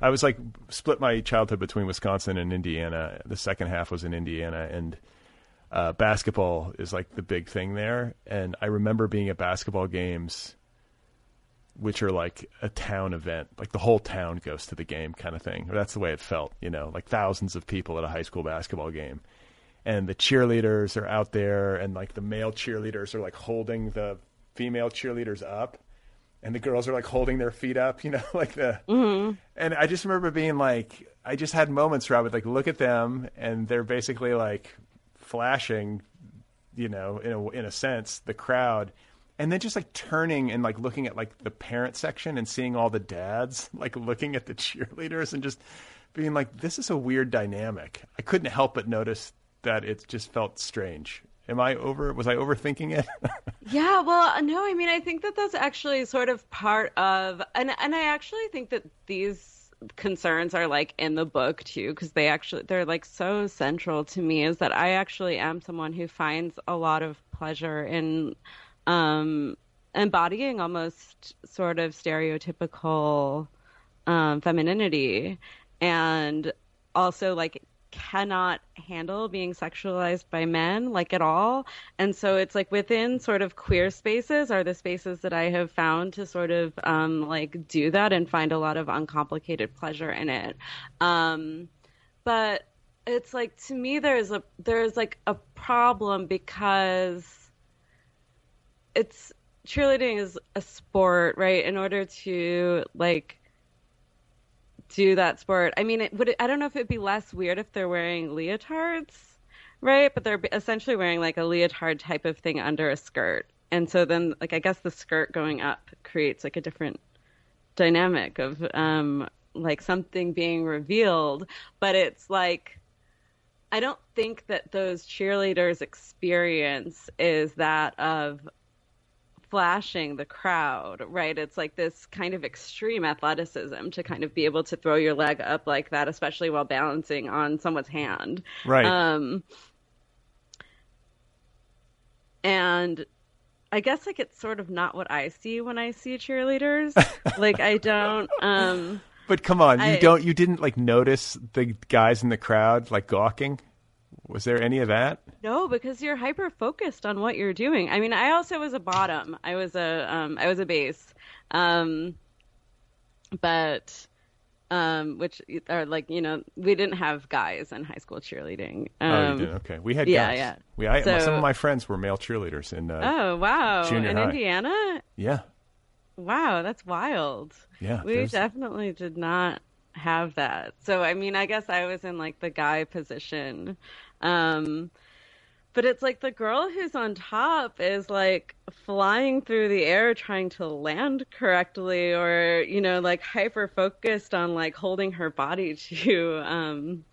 I was like split my childhood between Wisconsin and Indiana. The second half was in Indiana, and uh, basketball is like the big thing there. And I remember being at basketball games, which are like a town event, like the whole town goes to the game kind of thing. Or that's the way it felt, you know, like thousands of people at a high school basketball game. And the cheerleaders are out there, and like the male cheerleaders are like holding the female cheerleaders up. And the girls are like holding their feet up, you know, like the, mm-hmm. and I just remember being like, I just had moments where I would like look at them and they're basically like flashing, you know, in a, in a sense, the crowd, and then just like turning and like looking at like the parent section and seeing all the dads, like looking at the cheerleaders and just being like, this is a weird dynamic. I couldn't help but notice that it just felt strange. Am I over? Was I overthinking it? Yeah, well, no, I mean, I think that that's actually sort of part of, and and I actually think that these concerns are like in the book too, because they actually, they're like so central to me, is that I actually am someone who finds a lot of pleasure in um, embodying almost sort of stereotypical um, femininity, and also like cannot handle being sexualized by men, like at all. And so it's like within sort of queer spaces are the spaces that I have found to sort of um, like do that and find a lot of uncomplicated pleasure in it. Um, but it's like, to me, there's a, there's like a problem because it's, cheerleading is a sport, right? In order to like do that sport, I mean, it would, I don't know if it'd be less weird if they're wearing leotards, right? But they're essentially wearing like a leotard type of thing under a skirt. And so then, like, I guess the skirt going up creates like a different dynamic of um, like something being revealed. But it's like, I don't think that those cheerleaders' experience is that of flashing the crowd, right? It's like this kind of extreme athleticism to kind of be able to throw your leg up like that, especially while balancing on someone's hand. Right. Um, and I guess like it's sort of not what I see when I see cheerleaders. Like I don't. Um, but come on, you I, don't. You didn't like notice the guys in the crowd like gawking? Was there any of that? No, because you're hyper focused on what you're doing. I mean, I also was a bottom. I was a um, I was a base, um, but um, which are like, you know, we didn't have guys in high school cheerleading. Um, oh, you did? Okay, we had yeah, guys. yeah. We I, so, some of my friends were male cheerleaders in. Uh, oh wow! Junior in high. Indiana. Yeah. Wow, that's wild. Yeah, we there's... definitely did not have that. So I mean, I guess I was in like the guy position. Um, but it's like the girl who's on top is like flying through the air trying to land correctly, or, you know, like hyper focused on like holding her body to um,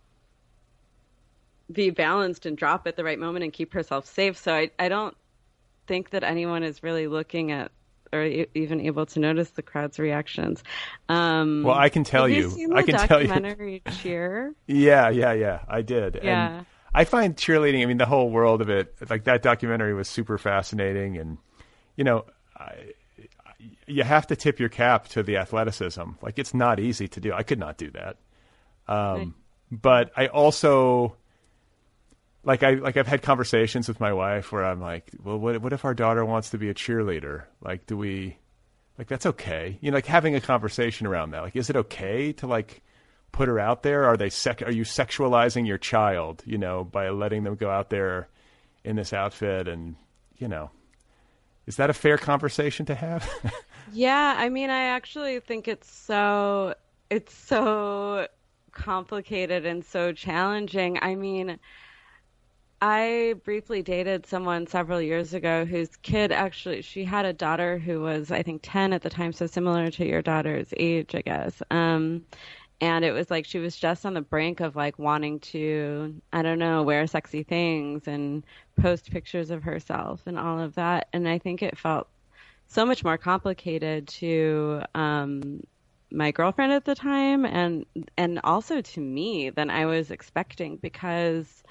be balanced and drop at the right moment and keep herself safe. So I, I don't think that anyone is really looking at or even able to notice the crowd's reactions. Um, well, I can tell have you, you seen I the can tell documentary you. Cheer? Yeah, yeah, yeah. I did. Yeah. And I find cheerleading, I mean, the whole world of it, like that documentary was super fascinating. And, you know, I, you have to tip your cap to the athleticism. Like, it's not easy to do. I could not do that. Um, right. But I also, like, I, like I've had conversations with my wife where I'm like, well, what, what if our daughter wants to be a cheerleader? Like, do we, like, that's okay. You know, like having a conversation around that. Like, is it okay to like, put her out there? Are they sec- are you sexualizing your child, you know, by letting them go out there in this outfit? And, you know, is that a fair conversation to have? Yeah, I mean, I actually think it's so it's so complicated and so challenging. I mean, I briefly dated someone several years ago whose kid actually, she had a daughter who was, I think, ten at the time, so similar to your daughter's age, I guess. Um And it was like she was just on the brink of like wanting to, I don't know, wear sexy things and post pictures of herself and all of that. And I think it felt so much more complicated to um, my girlfriend at the time and and also to me than I was expecting, because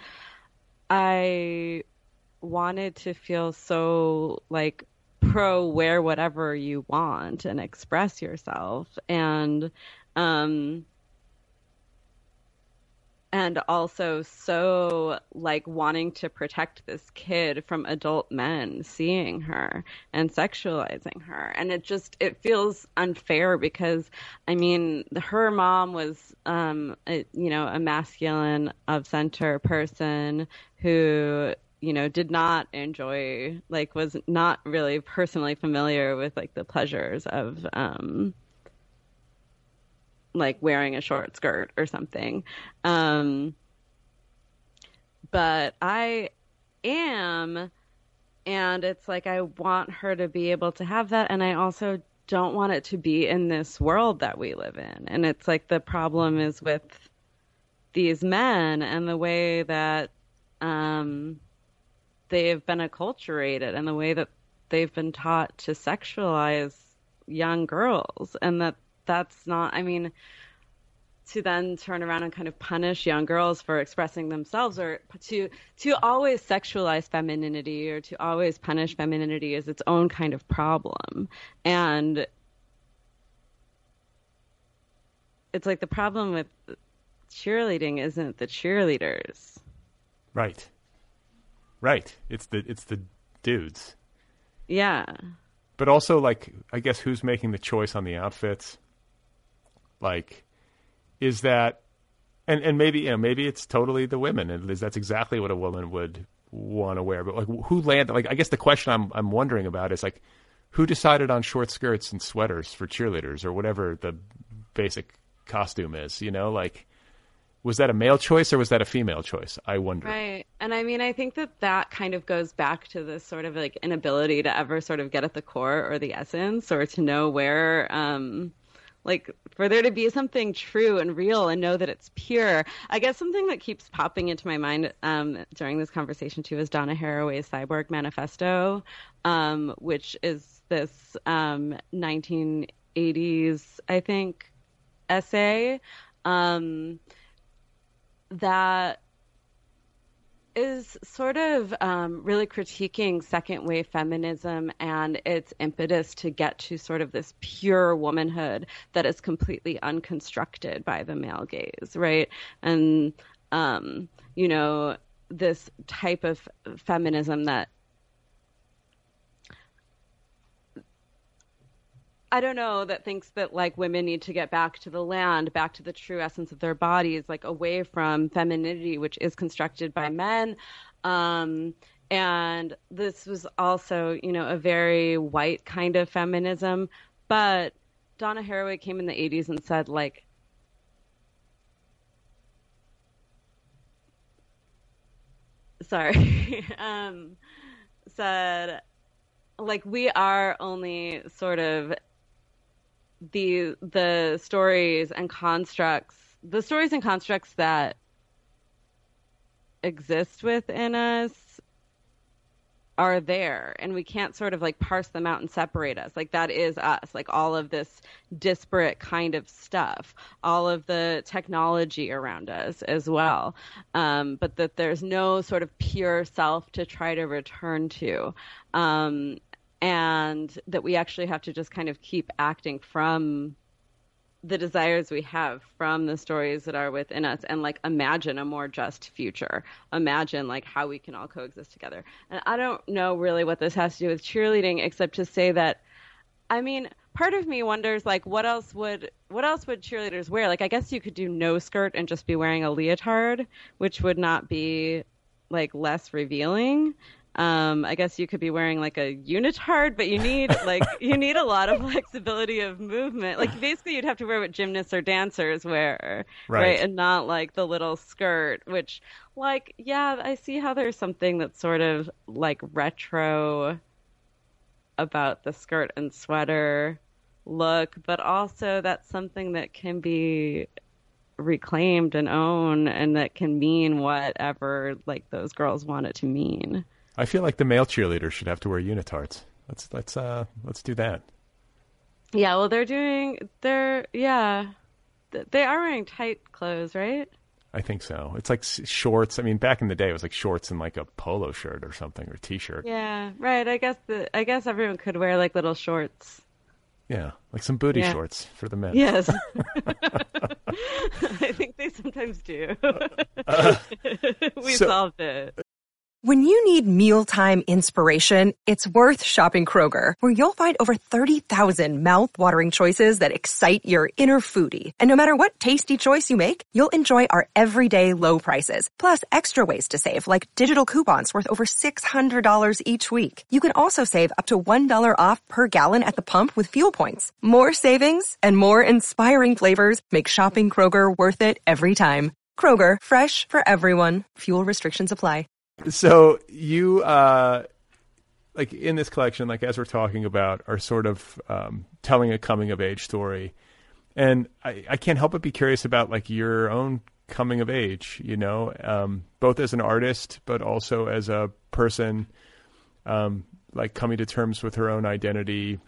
I wanted to feel so like pro wear whatever you want and express yourself. And um and also so like wanting to protect this kid from adult men seeing her and sexualizing her. And it just, it feels unfair because, I mean, her mom was, um, a, you know, a masculine of center person who, you know, did not enjoy, like, was not really personally familiar with like the pleasures of, um, like wearing a short skirt or something. Um, but I am, and it's like I want her to be able to have that, and I also don't want it to be in this world that we live in. And it's like the problem is with these men and the way that um, they've been acculturated and the way that they've been taught to sexualize young girls, and that that's not, I mean, to then turn around and kind of punish young girls for expressing themselves, or to to always sexualize femininity or to always punish femininity is its own kind of problem. And it's like the problem with cheerleading isn't the cheerleaders. Right. Right. It's the it's the dudes. Yeah. But also, like, I guess who's making the choice on the outfits? Like, is that, and, and maybe, you know, maybe it's totally the women, and that's exactly what a woman would want to wear. But like, who landed? Like, I guess the question I'm I'm wondering about is like, who decided on short skirts and sweaters for cheerleaders or whatever the basic costume is? You know, like, was that a male choice or was that a female choice? I wonder. Right. And I mean, I think that that kind of goes back to this sort of like inability to ever sort of get at the core or the essence, or to know where, um, like, for there to be something true and real and know that it's pure. I guess something that keeps popping into my mind um, during this conversation too is Donna Haraway's Cyborg Manifesto, um, which is this um, nineteen eighties, I think, essay um, that is sort of um, really critiquing second wave feminism and its impetus to get to sort of this pure womanhood that is completely unconstructed by the male gaze, right? And, um, you know, this type of feminism that, I don't know, that thinks that like women need to get back to the land, back to the true essence of their bodies, like away from femininity, which is constructed by men. Um, and this was also, you know, a very white kind of feminism. But Donna Haraway came in the eighties and said, like, sorry, um, said, like, we are only sort of the the stories and constructs, the stories and constructs that exist within us are there, and we can't sort of like parse them out and separate us. Like, that is us, like all of this disparate kind of stuff, all of the technology around us as well, um, but that there's no sort of pure self to try to return to. Um, and that we actually have to just kind of keep acting from the desires we have, from the stories that are within us, and like imagine a more just future, imagine like how we can all coexist together. And I don't know really what this has to do with cheerleading, except to say that, I mean, part of me wonders like what else would what else would cheerleaders wear? Like, I guess you could do no skirt and just be wearing a leotard, which would not be like less revealing. Um, I guess you could be wearing like a unitard, but you need like you need a lot of flexibility of movement. Like, basically, you'd have to wear what gymnasts or dancers wear, right? right? And not like the little skirt, which, like, yeah, I see how there's something that's sort of like retro about the skirt and sweater look, but also that's something that can be reclaimed and owned, and that can mean whatever like those girls want it to mean. I feel like the male cheerleaders should have to wear unitards. Let's let's uh let's do that. Yeah, well, they're doing they're yeah, they are wearing tight clothes, right? I think so. It's like shorts. I mean, back in the day, it was like shorts and like a polo shirt or something, or t-shirt. Yeah, right. I guess the I guess everyone could wear like little shorts. Yeah, like some booty Yeah. shorts for the men. Yes. I think they sometimes do. Uh, we so- solved it. When you need mealtime inspiration, it's worth shopping Kroger, where you'll find over thirty thousand mouth-watering choices that excite your inner foodie. And no matter what tasty choice you make, you'll enjoy our everyday low prices, plus extra ways to save, like digital coupons worth over six hundred dollars each week. You can also save up to one dollar off per gallon at the pump with fuel points. More savings and more inspiring flavors make shopping Kroger worth it every time. Kroger, fresh for everyone. Fuel restrictions apply. So you, uh, like in this collection, like as we're talking about, are sort of um, telling a coming of age story, and I, I can't help but be curious about like your own coming of age. You know, um, both as an artist, but also as a person, um, like coming to terms with her own identity,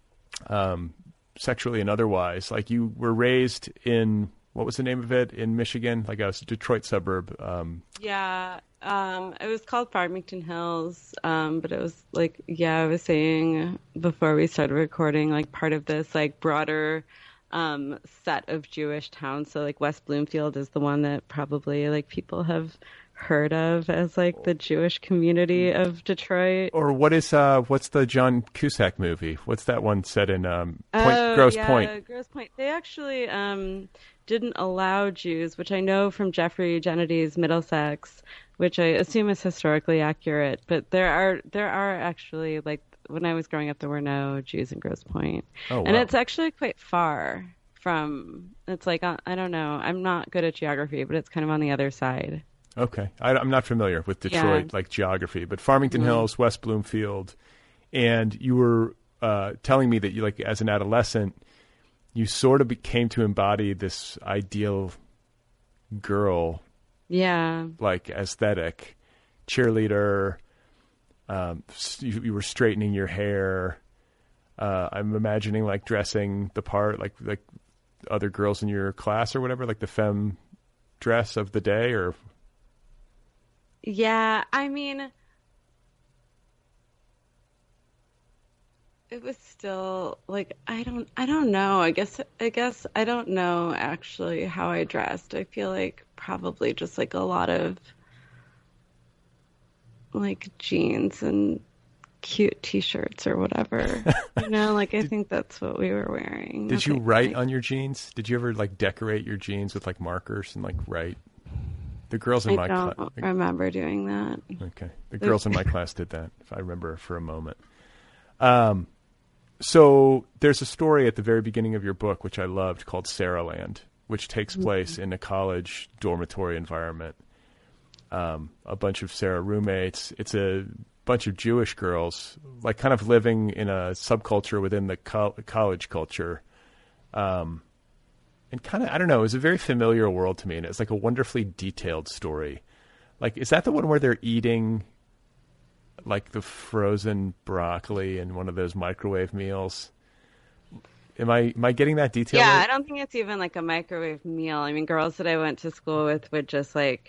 um, sexually and otherwise. Like you were raised in, what was the name of it in Michigan? Like a Detroit suburb. Um, Yeah. Um, it was called Farmington Hills, um, but it was like, yeah, I was saying before we started recording, like part of this like broader um, set of Jewish towns. So like West Bloomfield is the one that probably like people have heard of as like the Jewish community of Detroit. Or what is uh what's the John Cusack movie? What's that one set in um Point, Oh, Grosse yeah, Point? Grosse Point. They actually um, didn't allow Jews, which I know from Jeffrey Kennedy's Middlesex, which I assume is historically accurate. But there are there are actually, like, when I was growing up, there were no Jews in Grosse Point. Oh, And wow. it's actually quite far from, it's like, uh, I don't know, I'm not good at geography, but it's kind of on the other side. Okay, I, I'm not familiar with Detroit Yeah. like geography, but Farmington Mhm. Hills, West Bloomfield, and you were uh, telling me that you like as an adolescent, you sort of became to embody this ideal girl Yeah. like aesthetic, cheerleader. Um, s- you, you were straightening your hair. Uh, I'm imagining like dressing the part, like like other girls in your class or whatever, like the femme dress of the day, or Yeah, I mean, it was still like I don't I don't know. I guess I guess I don't know actually how I dressed. I feel like probably just like a lot of like jeans and cute t-shirts or whatever. You know, like I think that's what we were wearing. did you Nothing write like- on your jeans? Did you ever like decorate your jeans with like markers and like write? The girls in I my don't class. remember doing that. Okay. The girls in my class did that, if I remember for a moment. Um, so there's a story at the very beginning of your book, which I loved, called Sarah Land, which takes place in a college dormitory environment. Um, a bunch of Sarah roommates. It's a bunch of Jewish girls, like kind of living in a subculture within the co- college culture. Um, and kind of, I don't know, it was a very familiar world to me, and it's like a wonderfully detailed story. Like, is that the one where they're eating like the frozen broccoli in one of those microwave meals? Am I am I getting that detail Yeah, right? I don't think it's even like a microwave meal. I mean, girls that I went to school with would just like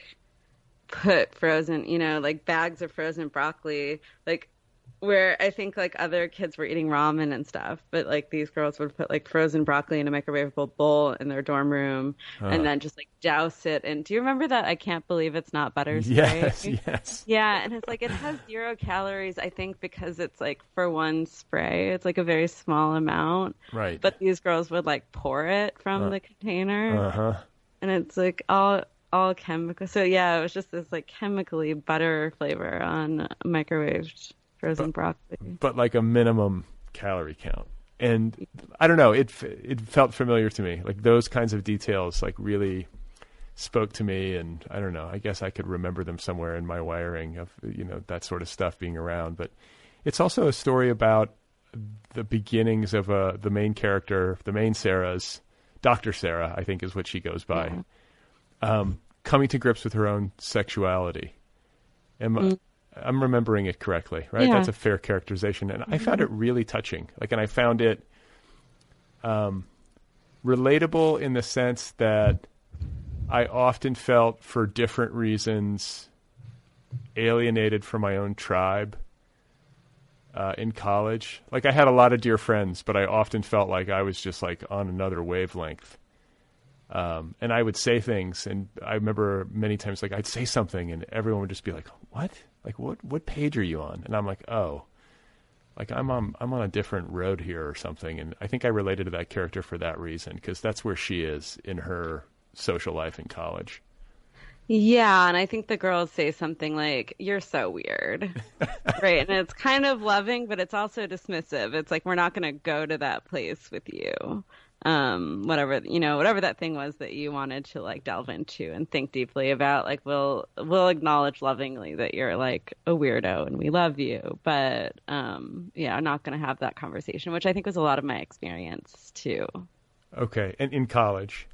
put frozen, you know, like bags of frozen broccoli, like where I think like other kids were eating ramen and stuff, but like these girls would put like frozen broccoli in a microwavable bowl in their dorm room Huh. and then just like douse it. And do you remember that I Can't Believe It's Not Butter spray? Yes, yes. Yeah, and it's like it has zero calories, I think, because it's like for one spray. It's like a very small amount. Right. But these girls would like pour it from Uh, the container, Uh-huh. and it's like all all chemical. So yeah, it was just this like chemically butter flavor on microwaved frozen broccoli. But like a minimum calorie count. And I don't know, it it felt familiar to me. Like those kinds of details like really spoke to me, and I don't know, I guess I could remember them somewhere in my wiring of, you know, that sort of stuff being around. But it's also a story about the beginnings of uh, the main character, the main Sarah's, Doctor Sarah, I think is what she goes by, Yeah. um, coming to grips with her own sexuality. Am, Mm. I'm remembering it correctly, right? Yeah. That's a fair characterization. And I found it really touching. Like, and I found it um, relatable in the sense that I often felt, for different reasons, alienated from my own tribe. uh, in college. Like I had a lot of dear friends, but I often felt like I was just like on another wavelength. Um, and I would say things, and I remember many times, like I'd say something, and everyone would just be like, "What? Like what? What page are you on?" And I'm like, "Oh, like I'm on I'm on a different road here or something." And I think I related to that character for that reason, because that's where she is in her social life in college. Yeah, and I think the girls say something like, "You're so weird," right? And it's kind of loving, but it's also dismissive. It's like, we're not going to go to that place with you. Um, whatever, you know, whatever that thing was that you wanted to like delve into and think deeply about, like we'll we'll acknowledge lovingly that you're like a weirdo and we love you, but um, yeah, I'm not going to have that conversation, which I think was a lot of my experience too. Okay, and in college,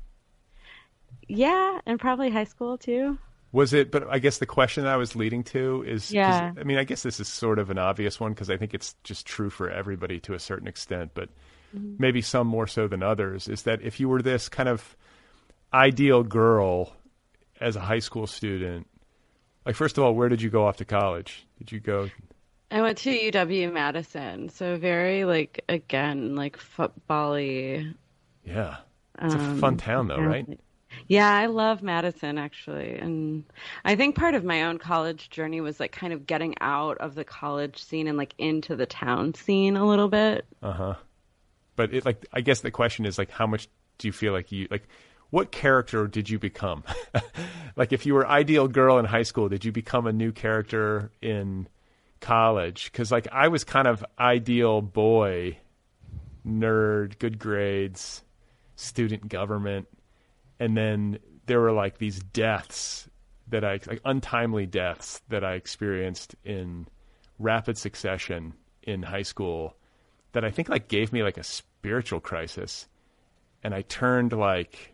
yeah, and probably high school too. Was it? But I guess the question that I was leading to is, yeah. I mean, I guess this is sort of an obvious one because I think it's just true for everybody to a certain extent, but. Mm-hmm. Maybe some more so than others, is that if you were this kind of ideal girl as a high school student, like, first of all, where did you go off to college? Did you go? I went to U W-Madison, so very, like, again, like, football-y. Yeah. It's um, a fun town, though, right? Yeah, I love Madison, actually. And I think part of my own college journey was, like, kind of getting out of the college scene and, like, into the town scene a little bit. Uh-huh. But it, like, I guess the question is, like, how much do you feel like you, like, what character did you become? Like, if you were ideal girl in high school, did you become a new character in college? Because, like, I was kind of ideal boy, nerd, good grades, student government. And then there were, like, these deaths that I, like, untimely deaths that I experienced in rapid succession in high school that I think, like, gave me, like, a spiritual crisis, and I turned like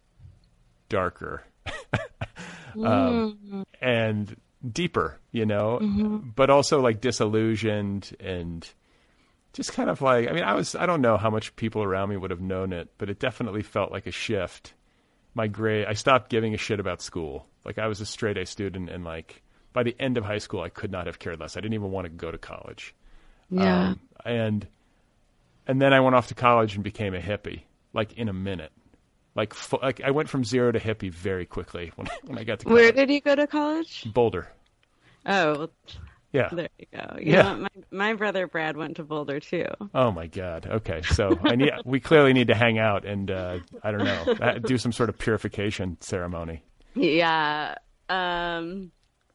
darker um, mm. and deeper, you know, mm-hmm. but also like disillusioned and just kind of like, I mean, I was, I don't know how much people around me would have known it, but it definitely felt like a shift. My grade, I stopped giving a shit about school. Like I was a straight A student, and like by the end of high school, I could not have cared less. I didn't even want to go to college. Yeah. Um, and And then I went off to college and became a hippie, like in a minute. Like, fu- like I went from zero to hippie very quickly when when I got to college. Where did you go to college? Boulder. Oh, yeah. There you go. You yeah. know, my my brother Brad went to Boulder too. Oh my God. Okay, so I need we clearly need to hang out and uh, I don't know, do some sort of purification ceremony. Yeah. Um.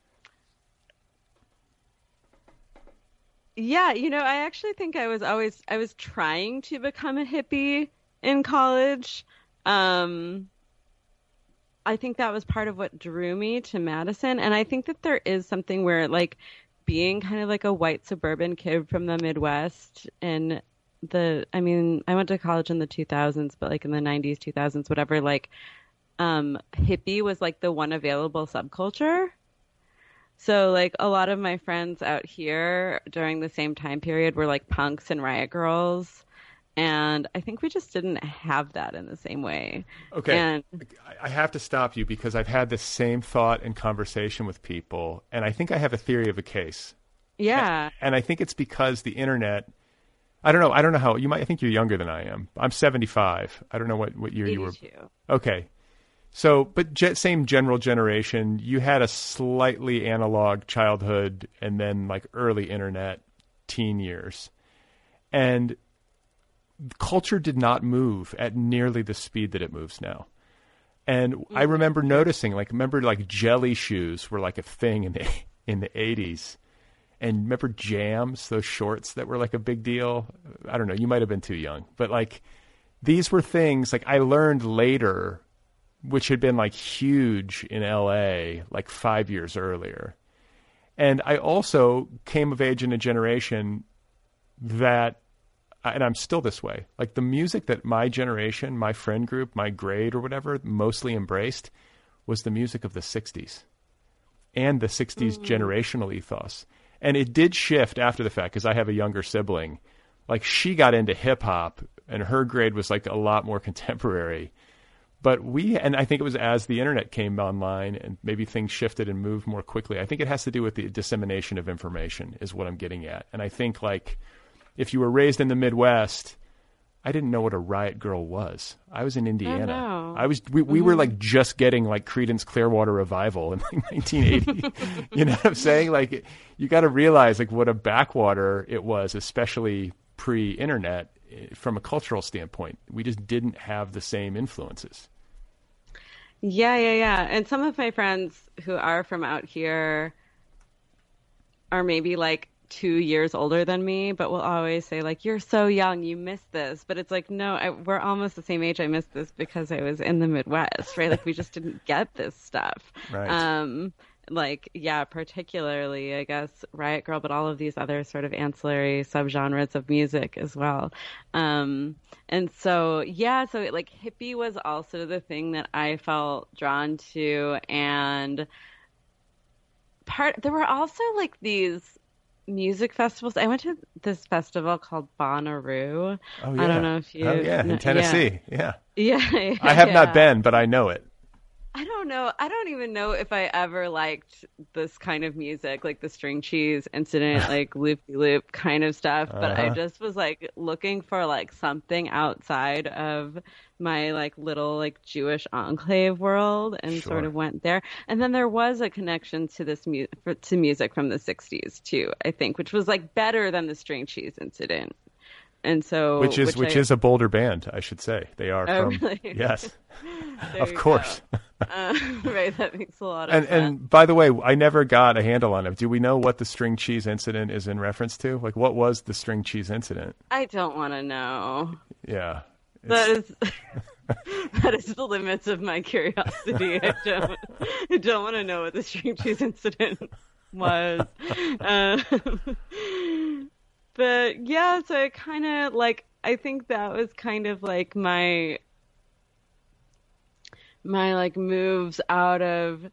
Yeah, you know, I actually think I was always, I was trying to become a hippie in college. Um, I think that was part of what drew me to Madison. And I think that there is something where, like, being kind of like a white suburban kid from the Midwest and the, I mean, I went to college in the two thousands, but like in the nineties, two thousands, whatever, like, um, hippie was like the one available subculture. So, like, a lot of my friends out here during the same time period were, like, punks and riot girls. And I think we just didn't have that in the same way. Okay. And I have to stop you because I've had the same thought and conversation with people. And I think I have a theory of a case. Yeah. And, and I think it's because the internet, I don't know. I don't know how, you might, I think you're younger than I am. I'm seventy-five. I don't know what, what year you were. Okay. So, but ge- same general generation, you had a slightly analog childhood and then like early internet teen years. And culture did not move at nearly the speed that it moves now. And mm-hmm. I remember noticing, like, remember like jelly shoes were like a thing in the, in the eighties. And remember Jams, those shorts that were like a big deal? I don't know, you might have been too young. But like, these were things like I learned later, which had been like huge in L A like five years earlier. And I also came of age in a generation that, and I'm still this way, like the music that my generation, my friend group, my grade or whatever, mostly embraced was the music of the sixties and the sixties mm. generational ethos. And it did shift after the fact because I have a younger sibling. Like she got into hip hop and her grade was like a lot more contemporary. But we, and I think it was as the internet came online and maybe things shifted and moved more quickly. I think it has to do with the dissemination of information is what I'm getting at. And I think like if you were raised in the Midwest, I didn't know what a Riot Girl was. I was in Indiana. Oh, no. I was we, we mm-hmm. were like just getting like Creedence Clearwater Revival in like nineteen eighty. You know what I'm saying? Like you got to realize like what a backwater it was, especially pre-internet from a cultural standpoint. We just didn't have the same influences. Yeah, yeah, yeah. And some of my friends who are from out here are maybe like two years older than me, but will always say like, you're so young, you missed this. But it's like, no, I, we're almost the same age. I missed this because I was in the Midwest, right? Like we just didn't get this stuff. Right. Um, like, yeah, particularly, I guess, Riot Girl, but all of these other sort of ancillary subgenres of music as well. Um, and so, yeah, so it, like hippie was also the thing that I felt drawn to. And part, there were also like these music festivals. I went to this festival called Bonnaroo. Oh, yeah. I don't know if you Oh, yeah, in Tennessee. Yeah. Yeah. yeah I have yeah. not been, but I know it. I don't know. I don't even know if I ever liked this kind of music, like the string cheese incident, like loop-de-loop kind of stuff. But uh-huh. I just was like looking for like something outside of my like little like Jewish enclave world, and Sure. sort of went there. And then there was a connection to this mu- to music from the sixties too, I think, which was like better than the string cheese incident. And so, which is which, which I, is a Boulder band, I should say. They are oh, from really? Yes, there of you course. uh, right, that makes a lot of and sense. and by the way, I never got a handle on it. Do we know what the string cheese incident is in reference to? Like, what was the string cheese incident? I don't want to know. Yeah, that is that is the limits of my curiosity. I don't I don't want to know what the string cheese incident was. Uh, but yeah, so I kind of like. I think that was kind of like my my like moves out of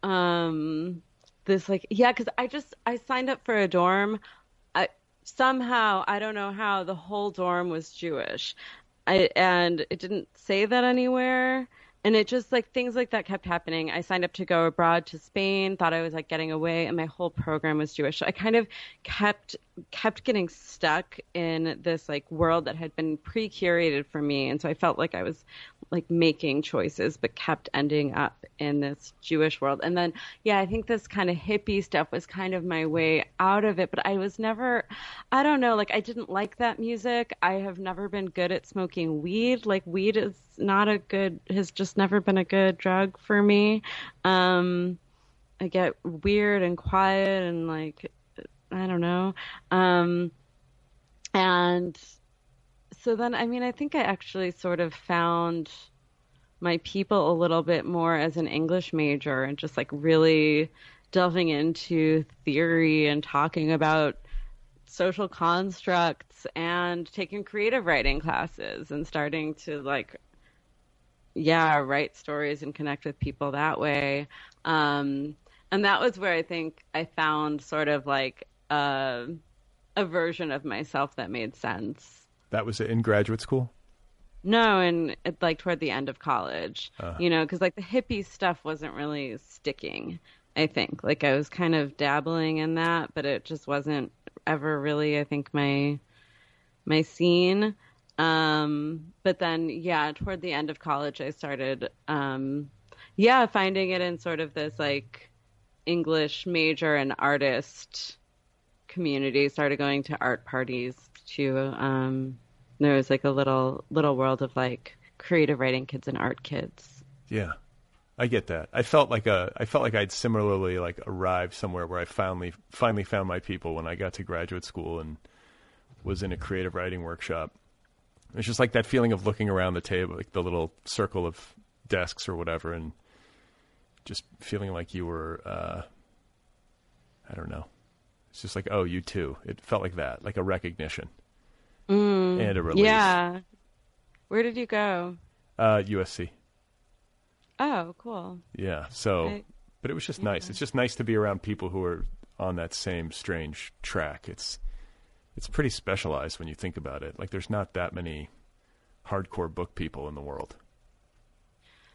um this like yeah because I just I signed up for a dorm. I somehow I don't know how the whole dorm was Jewish. I and it didn't say that anywhere. And it just like things like that kept happening. I signed up to go abroad to Spain, thought I was like getting away, and my whole program was Jewish. So I kind of kept kept getting stuck in this like world that had been pre-curated for me. And so I felt like I was like making choices, but kept ending up in this Jewish world. And then, yeah, I think this kind of hippie stuff was kind of my way out of it. But I was never, I don't know, like I didn't like that music. I have never been good at smoking weed. Like weed is not a good, has just never been a good drug for me. Um, I get weird and quiet and like, I don't know. Um, and so then, I mean, I think I actually sort of found my people a little bit more as an English major and just like really delving into theory and talking about social constructs and taking creative writing classes and starting to like, yeah, write stories and connect with people that way. Um, and that was where I think I found sort of like a, a version of myself that made sense. That was in graduate school? No, and it, like toward the end of college, uh. you know, because like the hippie stuff wasn't really sticking, I think. Like I was kind of dabbling in that, but it just wasn't ever really, I think, my my scene. Um, but then, yeah, toward the end of college, I started, um, yeah, finding it in sort of this like English major and artist community. Started going to art parties too. Um, there was like a little little world of like creative writing kids and art kids. Yeah, I get that. I felt like a I felt like I'd similarly like arrived somewhere where I finally finally found my people when I got to graduate school and was in a creative writing workshop. It's just like that feeling of looking around the table, like the little circle of desks or whatever, and just feeling like you were, uh, I don't know. It's just like, oh, you too. It felt like that, like a recognition mm, and a release. Yeah. Where did you go? Uh, U S C. Oh, cool. Yeah. So, I, but it was just yeah. nice. It's just nice to be around people who are on that same strange track. It's, it's pretty specialized when you think about it. Like there's not that many hardcore book people in the world.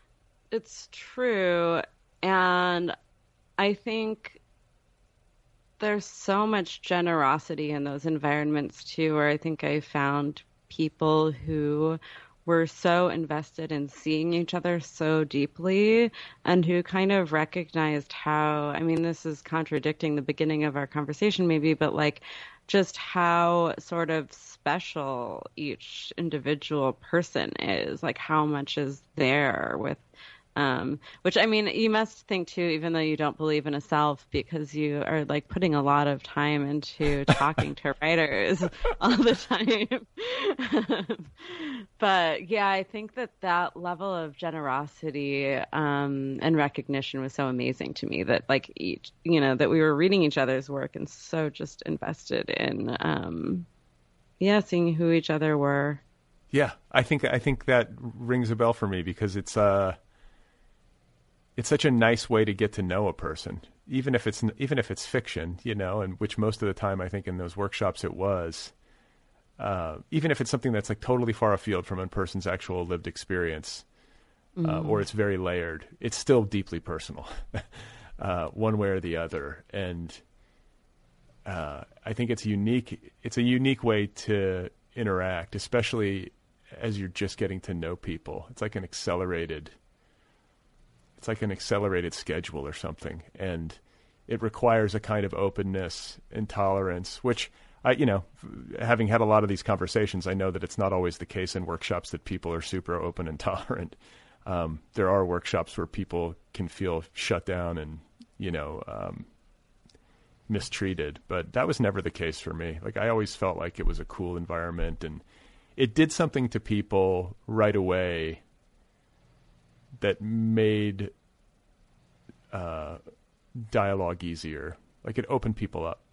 it's true. And I think there's so much generosity in those environments too, where I think I found people who were so invested in seeing each other so deeply and who kind of recognized how, I mean, this is contradicting the beginning of our conversation maybe, but like just how sort of special each individual person is, like how much is there with Um, which, I mean, you must think too, even though you don't believe in a self, because you are like putting a lot of time into talking to writers all the time. But yeah, I think that that level of generosity um, and recognition was so amazing to me, that like each, you know, that we were reading each other's work and so just invested in, um, yeah, seeing who each other were. Yeah, I think I think that rings a bell for me, because it's uh it's such a nice way to get to know a person, even if it's even if it's fiction, you know, and which most of the time I think in those workshops it was. Uh, even if it's something that's like totally far afield from a person's actual lived experience, mm-hmm. uh, or it's very layered, it's still deeply personal, uh, one way or the other. And uh, I think it's unique. It's a unique way to interact, especially as you're just getting to know people. It's like an accelerated. It's like an accelerated schedule or something, and it requires a kind of openness and tolerance, which I, you know, having had a lot of these conversations, I know that it's not always the case in workshops that people are super open and tolerant. Um, there are workshops where people can feel shut down and, you know, um, mistreated, but that was never the case for me. Like, I always felt like it was a cool environment, and it did something to people right away that made uh, dialogue easier. Like, it opened people up.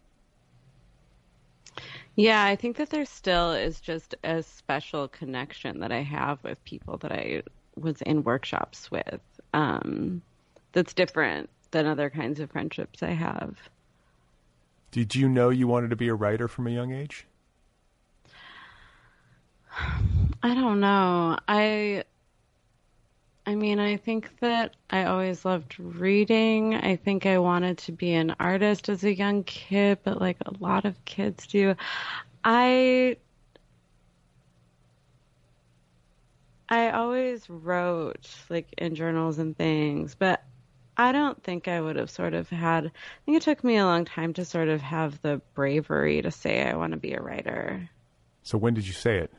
Yeah, I think that there still is just a special connection that I have with people that I was in workshops with, um, that's different than other kinds of friendships I have. Did you know you wanted to be a writer from a young age? I don't know. I... I mean, I think that I always loved reading. I think I wanted to be an artist as a young kid, but like a lot of kids do. I I always wrote like in journals and things, but I don't think I would have sort of had, I think it took me a long time to sort of have the bravery to say I want to be a writer. So when did you say it?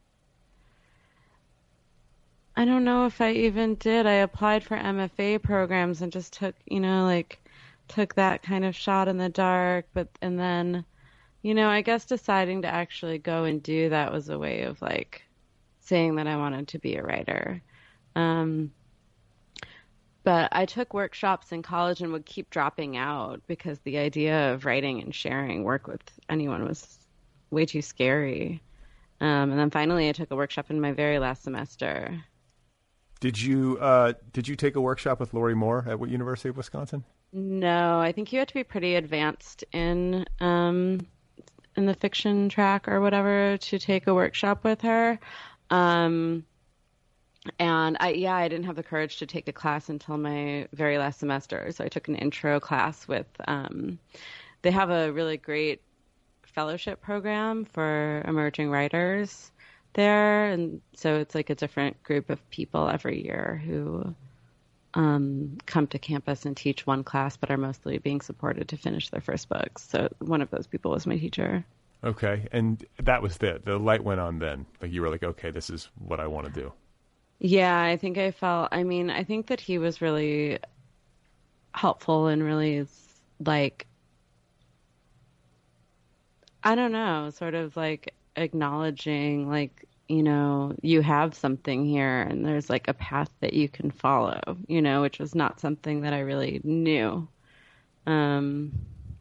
I don't know if I even did. I applied for M F A programs and just took, you know, like took that kind of shot in the dark. But, and then, you know, I guess deciding to actually go and do that was a way of like saying that I wanted to be a writer. Um, but I took workshops in college and would keep dropping out because the idea of writing and sharing work with anyone was way too scary. Um, and then finally I took a workshop in my very last semester. Did you uh, did you take a workshop with Lori Moore at what University of Wisconsin? No, I think you had to be pretty advanced in um, in the fiction track or whatever to take a workshop with her. Um, and I, yeah, I didn't have the courage to take a class until my very last semester. So I took an intro class with. Um, they have a really great fellowship program for emerging writers there, and so it's like a different group of people every year who um, come to campus and teach one class, but are mostly being supported to finish their first books. So one of those people was my teacher. Okay, and that was it. The light went on then. Like you were like, okay, this is what I want to do. Yeah, I think I felt. I mean, I think that he was really helpful and really like, I don't know, sort of like acknowledging like, you know, you have something here and there's like a path that you can follow, you know, which was not something that I really knew. Um,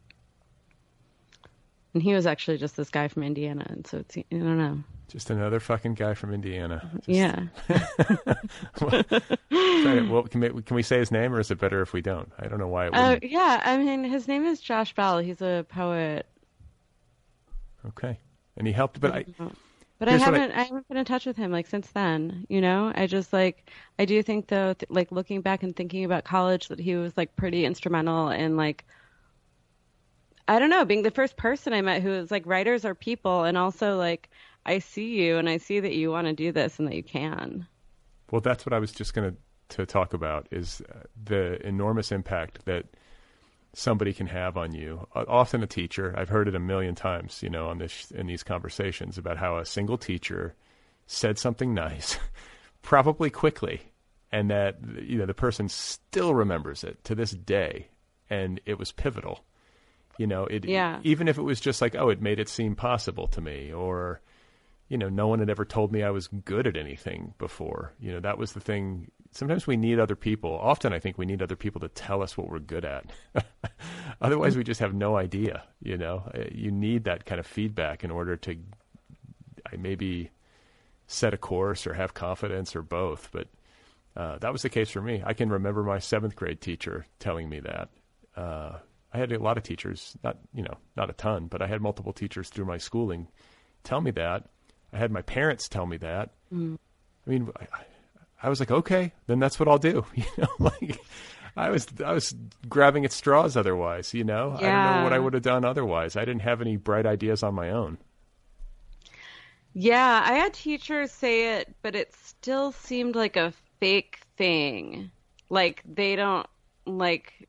and he was actually just this guy from Indiana. And so it's, I don't know. Just another fucking guy from Indiana. Just... Yeah. well, sorry, well, can we, can we say his name or is it better if we don't? I don't know why it wouldn't. Uh, yeah. I mean, his name is Josh Bell. He's a poet. Okay. And he helped, but I, But Here's I what haven't I, I haven't been in touch with him like since then, you know? I just like I do think though th like looking back and thinking about college that he was like pretty instrumental in like I don't know, being the first person I met who was like writers are people and also like I see you and I see that you want to do this and that you can. Well, that's what I was just going to to talk about is uh, the enormous impact that somebody can have on you. Uh, often a teacher. I've heard it a million times, you know, on this in these conversations about how a single teacher said something nice, probably quickly, and that you know the person still remembers it to this day, and it was pivotal. You know, it Yeah. even if it was just like, oh, it made it seem possible to me, or you know, no one had ever told me I was good at anything before. You know, that was the thing. Sometimes we need other people. Often I think we need other people to tell us what we're good at. Otherwise, we just have no idea, you know. You need that kind of feedback in order to maybe set a course or have confidence or both. But uh, that was the case for me. I can remember my seventh grade teacher telling me that. Uh, I had a lot of teachers, not, you know, not a ton, but I had multiple teachers through my schooling tell me that. I had my parents tell me that. Mm. I mean, I, I was like, okay, then that's what I'll do. You know, like I was, I was grabbing at straws otherwise, you know, yeah. I don't know what I would have done otherwise. I didn't have any bright ideas on my own. Yeah. I had teachers say it, but it still seemed like a fake thing. Like they don't like,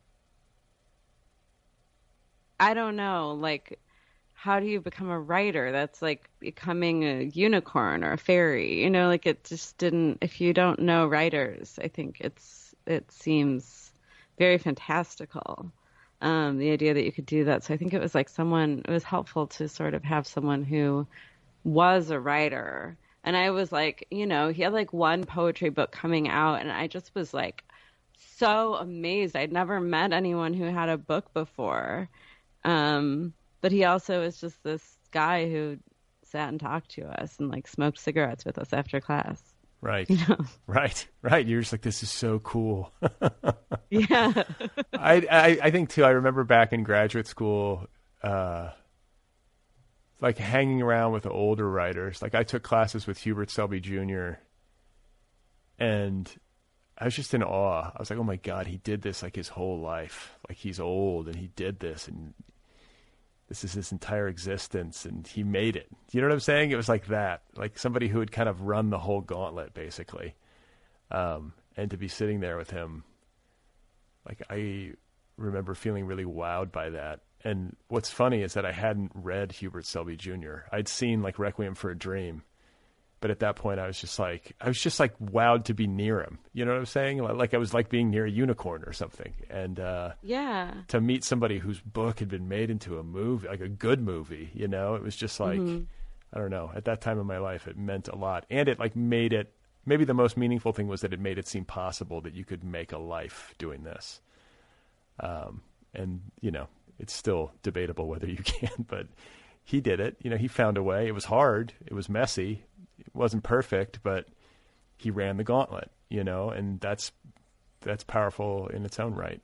I don't know, like, how do you become a writer? That's like becoming a unicorn or a fairy, you know, like it just didn't, if you don't know writers, I think it's, it seems very fantastical. Um, the idea that you could do that. So I think it was like someone, it was helpful to sort of have someone who was a writer. And I was like, you know, he had like one poetry book coming out and I just was like so amazed. I'd never met anyone who had a book before. Um, But he also is just this guy who sat and talked to us and like smoked cigarettes with us after class. Right. You know? Right. Right. You're just like, this is so cool. Yeah. I, I I think too, I remember back in graduate school, uh, like hanging around with the older writers. Like I took classes with Hubert Selby Junior and I was just in awe. I was like, oh my God, he did this like his whole life. Like he's old and he did this and this is his entire existence, and he made it. You know what I'm saying? It was like that, like somebody who had kind of run the whole gauntlet, basically. Um, and to be sitting there with him, like I remember feeling really wowed by that. And what's funny is that I hadn't read Hubert Selby Junior I'd seen like Requiem for a Dream, but at that point I was just like, I was just like wowed to be near him. You know what I'm saying? Like I was like being near a unicorn or something. And uh, yeah, to meet somebody whose book had been made into a movie, like a good movie, you know, it was just like, mm-hmm. I don't know. At that time in my life, it meant a lot. And it like made it, maybe the most meaningful thing was that it made it seem possible that you could make a life doing this. Um, and, you know, it's still debatable whether you can, but he did it. You know, he found a way. It was hard. It was messy. It wasn't perfect, but he ran the gauntlet, you know, and that's that's powerful in its own right.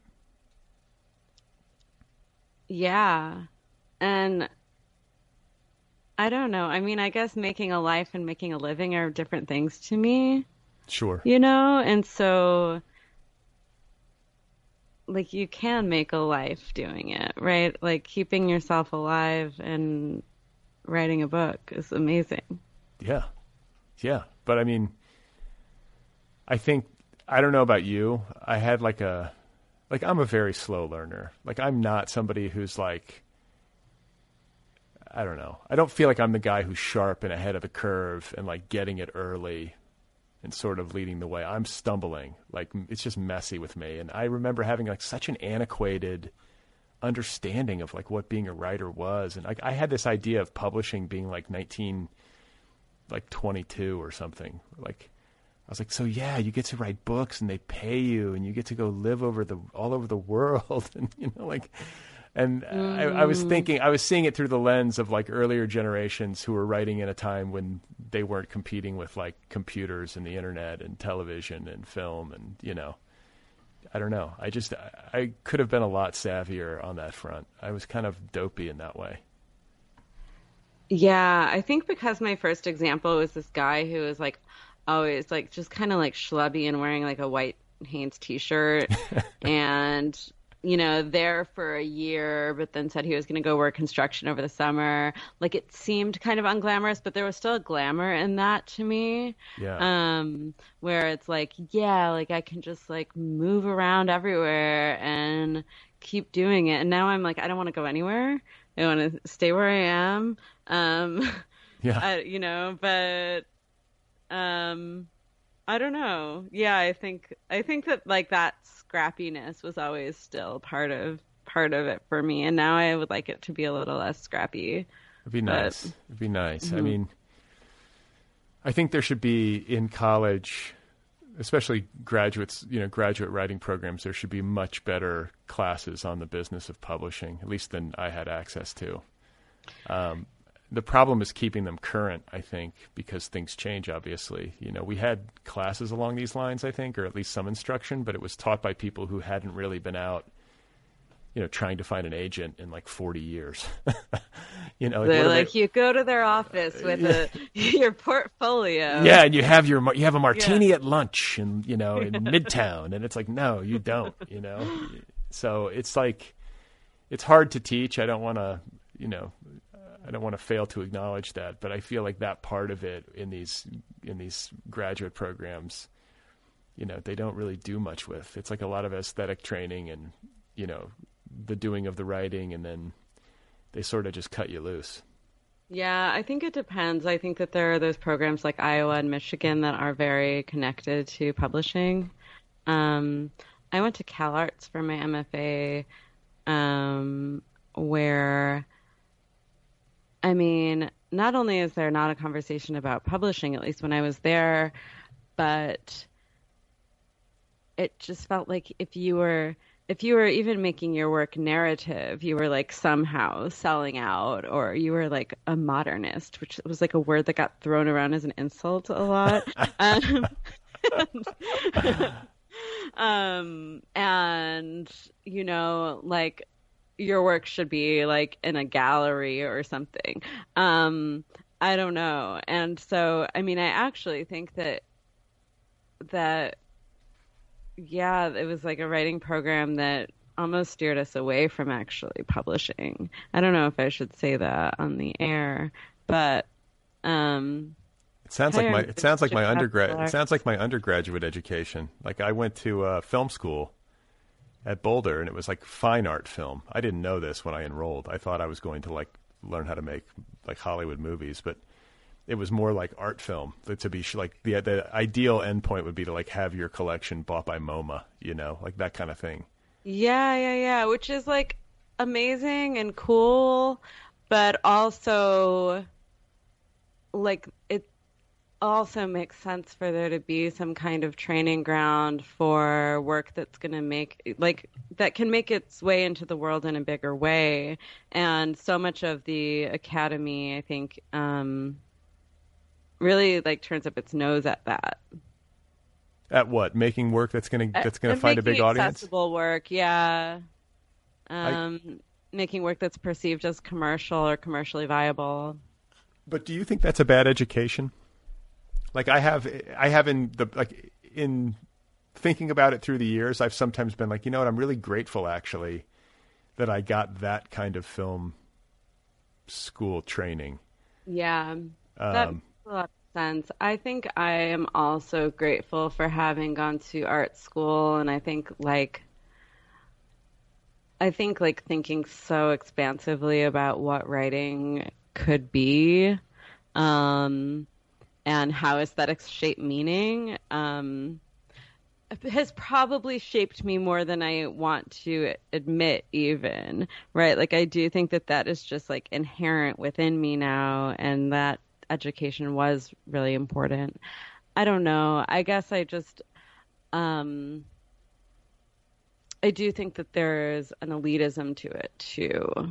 Yeah. And I don't know. I mean, I guess making a life and making a living are different things to me. Sure. You know, and so like you can make a life doing it, right? Like keeping yourself alive and writing a book is amazing. Yeah. Yeah. But I mean, I think, I don't know about you. I had like a, like I'm a very slow learner. Like I'm not somebody who's like, I don't know. I don't feel like I'm the guy who's sharp and ahead of the curve and like getting it early and sort of leading the way. I'm stumbling. Like it's just messy with me. And I remember having like such an antiquated understanding of like what being a writer was. And like I had this idea of publishing being like nineteen, like twenty-two or something. Like I was like, so yeah, you get to write books and they pay you and you get to go live over the all over the world. And you know, like, and mm. I, I was thinking, I was seeing it through the lens of like earlier generations who were writing in a time when they weren't competing with like computers and the internet and television and film and, you know, I don't know. I just, I could have been a lot savvier on that front. I was kind of dopey in that way. Yeah, I think because my first example was this guy who was like always like just kind of like schlubby and wearing like a white Hanes t-shirt and you know there for a year, but then said he was going to go work construction over the summer. Like it seemed kind of unglamorous, but there was still a glamour in that to me. Yeah. Um, where it's like, yeah, like I can just like move around everywhere and keep doing it. And now I'm like, I don't want to go anywhere. I want to stay where I am. Um, Yeah. I, you know, but um, I don't know. Yeah, I think I think that like that scrappiness was always still part of part of it for me, and now I would like it to be a little less scrappy. It'd be But nice. It'd be nice. I Mhm. mean, I think there should be in college, especially graduates, you know, graduate writing programs, there should be much better classes on the business of publishing, at least than I had access to. Um, the problem is keeping them current, I think, because things change, obviously. You know, we had classes along these lines, I think, or at least some instruction, but it was taught by people who hadn't really been out, you know, trying to find an agent in like forty years. You know, they're what are like, they- you go to their office with a your portfolio. Yeah, and you have your you have a martini at lunch, and you know, in Midtown, and it's like, no, you don't. You know, so it's like it's hard to teach. I don't want to, you know, I don't want to fail to acknowledge that, but I feel like that part of it in these in these graduate programs, you know, they don't really do much with. It's like a lot of aesthetic training and, you know, the doing of the writing, and then they sort of just cut you loose. Yeah, I think it depends. I think that there are those programs like Iowa and Michigan that are very connected to publishing. Um, I went to CalArts for my M F A, um, where, I mean, not only is there not a conversation about publishing, at least when I was there, but it just felt like if you were if you were even making your work narrative, you were like somehow selling out, or you were like a modernist, which was like a word that got thrown around as an insult a lot. um, um, and, you know, like your work should be like in a gallery or something. Um, I don't know. And so, I mean, I actually think that that yeah, it was like a writing program that almost steered us away from actually publishing. I don't know if I should say that on the air, but um, It sounds like my it sounds like my should have undergrad it black- sounds like my undergraduate education. Like I went to uh, film school at Boulder, and it was like fine art film. I didn't know this when I enrolled. I thought I was going to like learn how to make like Hollywood movies, but it was more like art film. To be sh- like the the ideal endpoint would be to like have your collection bought by MoMA, you know, like that kind of thing. Yeah, yeah, yeah, which is like amazing and cool, but also like it also makes sense for there to be some kind of training ground for work that's going to make like that can make its way into the world in a bigger way. And so much of the academy, I think, um, really like turns up its nose at that. At what? Making work that's gonna that's gonna And find a big making audience. accessible work, yeah. Um, making work that's perceived as commercial or commercially viable. But do you think that's a bad education? Like I have, I have in the like in thinking about it through the years, I've sometimes been like, you know what, I'm really grateful actually that I got that kind of film school training. Yeah, that Um, makes a lot of sense. I think I am also grateful for having gone to art school, and I think like I think like thinking so expansively about what writing could be, um, and how aesthetics shape meaning, um, has probably shaped me more than I want to admit even, right? Like I do think that that is just like inherent within me now, and that education was really important. I don't know. I guess I just, um, I do think that there's an elitism to it too.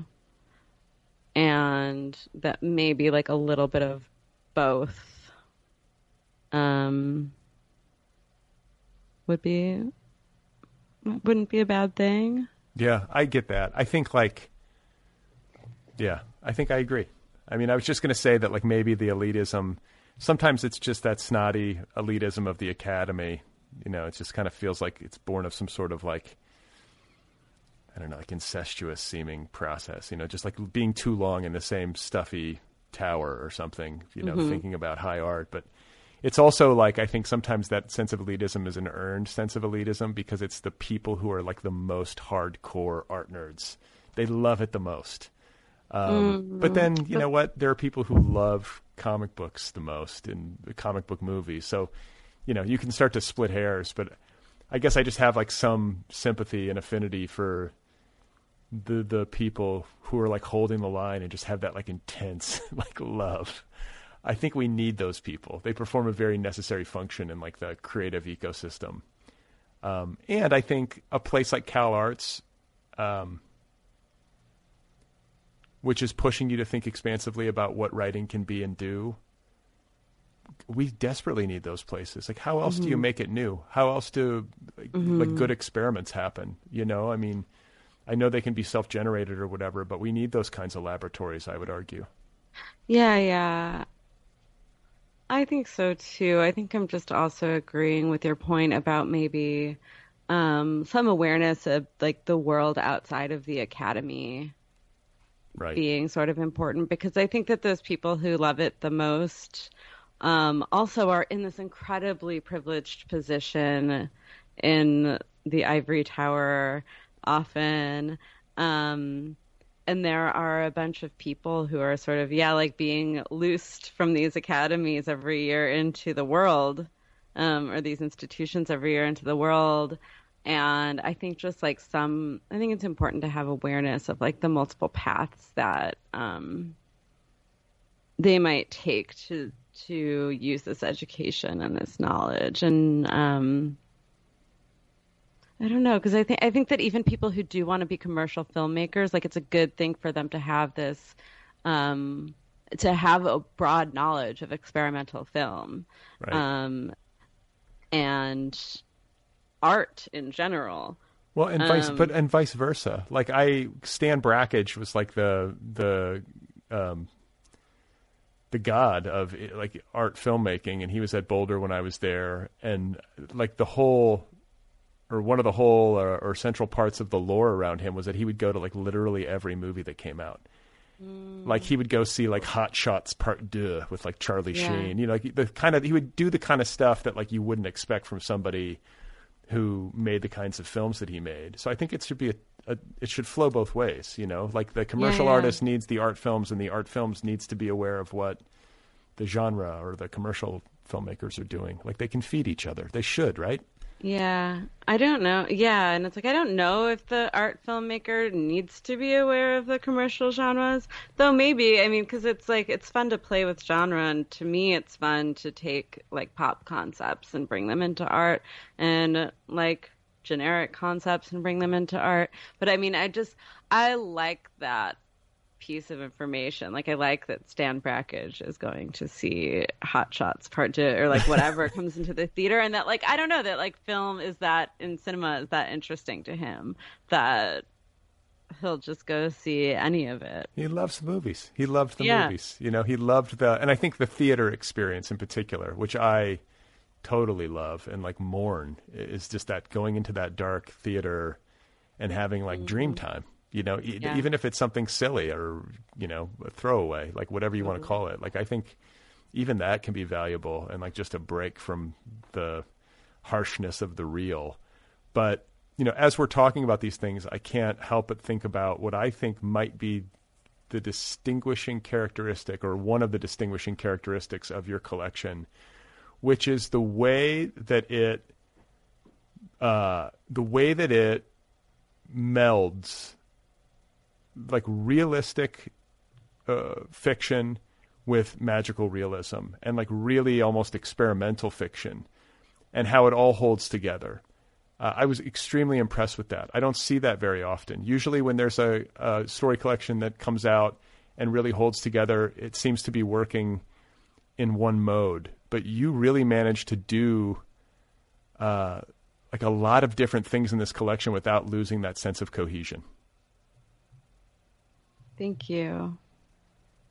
And that maybe like a little bit of both, um, would be, wouldn't be a bad thing. Yeah, I get that. I think like, yeah, I think I agree. I mean, I was just going to say that, like, maybe the elitism, sometimes it's just that snotty elitism of the academy. You know, it just kind of feels like it's born of some sort of, like, I don't know, like incestuous seeming process, you know, just like being too long in the same stuffy tower or something, you know, mm-hmm. thinking about high art. But it's also like, I think sometimes that sense of elitism is an earned sense of elitism because it's the people who are like the most hardcore art nerds. They love it the most. Um, mm-hmm. But then, you know what? There are people who love comic books the most and comic book movies. So, you know, you can start to split hairs, but I guess I just have like some sympathy and affinity for the the people who are like holding the line and just have that like intense like love. I think we need those people. They perform a very necessary function in like the creative ecosystem. Um, and I think a place like Cal Arts, um, which is pushing you to think expansively about what writing can be and do, we desperately need those places. Like, how else mm-hmm. do you make it new? How else do like, mm-hmm. like good experiments happen? You know, I mean, I know they can be self-generated or whatever, but we need those kinds of laboratories, I would argue. Yeah, yeah. I think so too. I think I'm just also agreeing with your point about maybe um, some awareness of like the world outside of the academy right. being sort of important, because I think that those people who love it the most um, also are in this incredibly privileged position in the ivory tower often. Um, And there are a bunch of people who are sort of, yeah, like being loosed from these academies every year into the world, um, or these institutions every year into the world. And I think just like some, I think it's important to have awareness of like the multiple paths that um, they might take to to use this education and this knowledge. And um I don't know, because I think I think that even people who do want to be commercial filmmakers, like it's a good thing for them to have this, um, to have a broad knowledge of experimental film, right. um, and art in general. Well, and vice, um, but and vice versa. Like I, Stan Brakhage was like the the um, the god of like art filmmaking, and he was at Boulder when I was there, and like the whole. Or one of the whole or, or central parts of the lore around him was that he would go to like literally every movie that came out. Mm. Like he would go see like Hot Shots Part Deux with like Charlie yeah. Sheen. You know, like the kind of he would do the kind of stuff that like you wouldn't expect from somebody who made the kinds of films that he made. So I think it should be a, a it should flow both ways. You know, like the commercial yeah, yeah. artist needs the art films, and the art films needs to be aware of what the genre or the commercial filmmakers are doing. Like they can feed each other. They should, right? Yeah, I don't know. Yeah, and it's like I don't know if the art filmmaker needs to be aware of the commercial genres, though maybe, I mean, because it's like it's fun to play with genre, and to me it's fun to take like pop concepts and bring them into art, and like generic concepts and bring them into art. But I mean, I just, I like that piece of information. Like I like that Stan Brakhage is going to see Hot Shots Part Two or like whatever comes into the theater, and that like I don't know that like film is that in cinema is that interesting to him that he'll just go see any of it. He loves the movies. He loved the yeah. movies. You know, he loved the, and I think the theater experience in particular, which I totally love and like mourn, is just that going into that dark theater and having like mm-hmm. dream time. You know, yeah. even if it's something silly or, you know, a throwaway, like whatever you mm-hmm. want to call it. Like, I think even that can be valuable and like just a break from the harshness of the real. But, you know, as we're talking about these things, I can't help but think about what I think might be the distinguishing characteristic or one of the distinguishing characteristics of your collection, which is the way that it, uh, the way that it melds like realistic uh, fiction with magical realism and like really almost experimental fiction, and how it all holds together. Uh, I was extremely impressed with that. I don't see that very often. Usually when there's a, a story collection that comes out and really holds together, it seems to be working in one mode. But you really managed to do uh, like a lot of different things in this collection without losing that sense of cohesion. Thank you.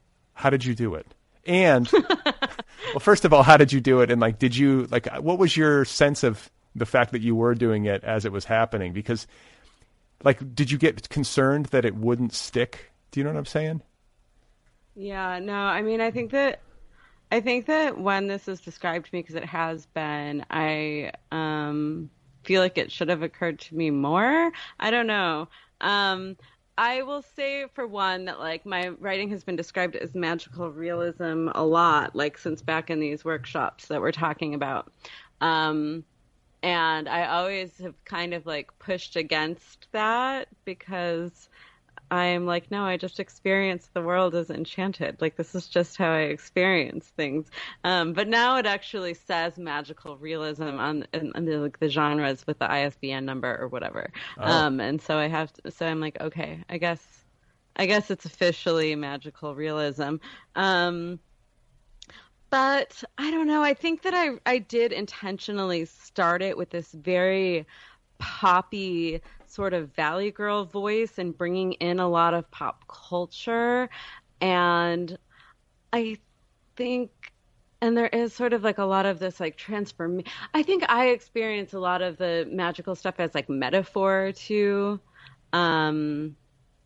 how did you do it? And well, first of all, how did you do it? And like, did you like, what was your sense of the fact that you were doing it as it was happening? Because like, did you get concerned that it wouldn't stick? Do you know what I'm saying? Yeah, no, I mean, I think that, I think that when this is described to me, because it has been, I um, feel like it should have occurred to me more. I don't know. Um, I will say, for one, that like my writing has been described as magical realism a lot, like since back in these workshops that we're talking about. Um, and I always have kind of like pushed against that because I'm like, no, I just experience the world as enchanted. Like, this is just how I experience things. Um, but now it actually says magical realism on, on, on the, like, the genres with the I S B N number or whatever. Oh. Um, and so I have, to, so I'm like, okay, I guess, I guess it's officially magical realism. Um, but I don't know. I think that I, I did intentionally start it with this very poppy sort of Valley Girl voice and bringing in a lot of pop culture. And I think, and there is sort of like a lot of this like transform. I think I experience a lot of the magical stuff as like metaphor too. Um,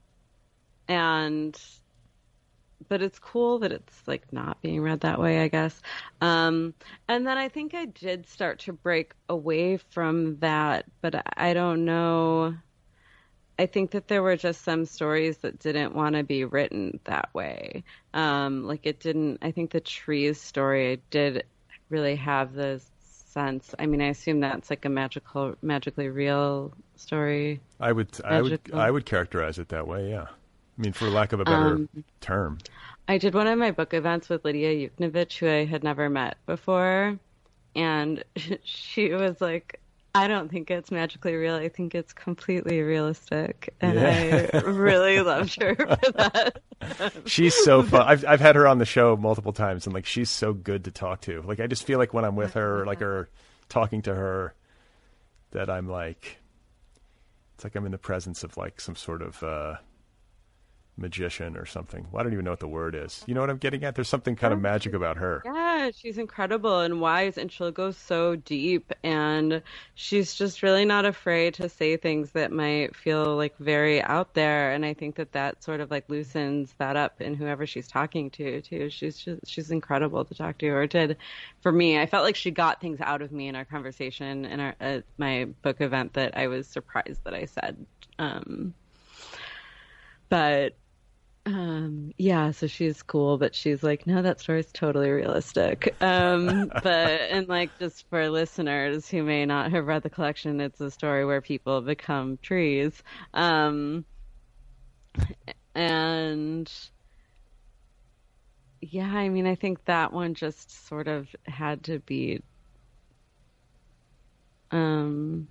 and, but it's cool that it's like not being read that way, I guess. Um, and then I think I did start to break away from that, but I don't know. I think that there were just some stories that didn't want to be written that way. Um, like it didn't, I think the trees story did really have the sense. I mean, I assume that's like a magical, magically real story. I would, magical. I would, I would characterize it that way. Yeah. I mean, for lack of a better um, term. I did one of my book events with Lydia Yuknavitch, who I had never met before. And she was like, I don't think it's magically real. I think it's completely realistic. And yeah. I really loved her for that. She's so fun. I've I've had her on the show multiple times, and like she's so good to talk to. Like I just feel like when I'm with her, like or talking to her, that I'm like, it's like I'm in the presence of like some sort of uh, magician or something. Well, I don't even know what the word is. You know what I'm getting at? There's something kind of magic about her. Yeah, she's incredible and wise, and she'll go so deep, and she's just really not afraid to say things that might feel like very out there. And I think that that sort of like loosens that up in whoever she's talking to too. She's just, she's incredible to talk to, or did for me. I felt like she got things out of me in our conversation in our at my book event that I was surprised that I said. Um, but Um, yeah, so she's cool, but she's like, no, that story's totally realistic. Um, but, and like, just for listeners who may not have read the collection, it's a story where people become trees. Um, and yeah, I mean, I think that one just sort of had to be, um,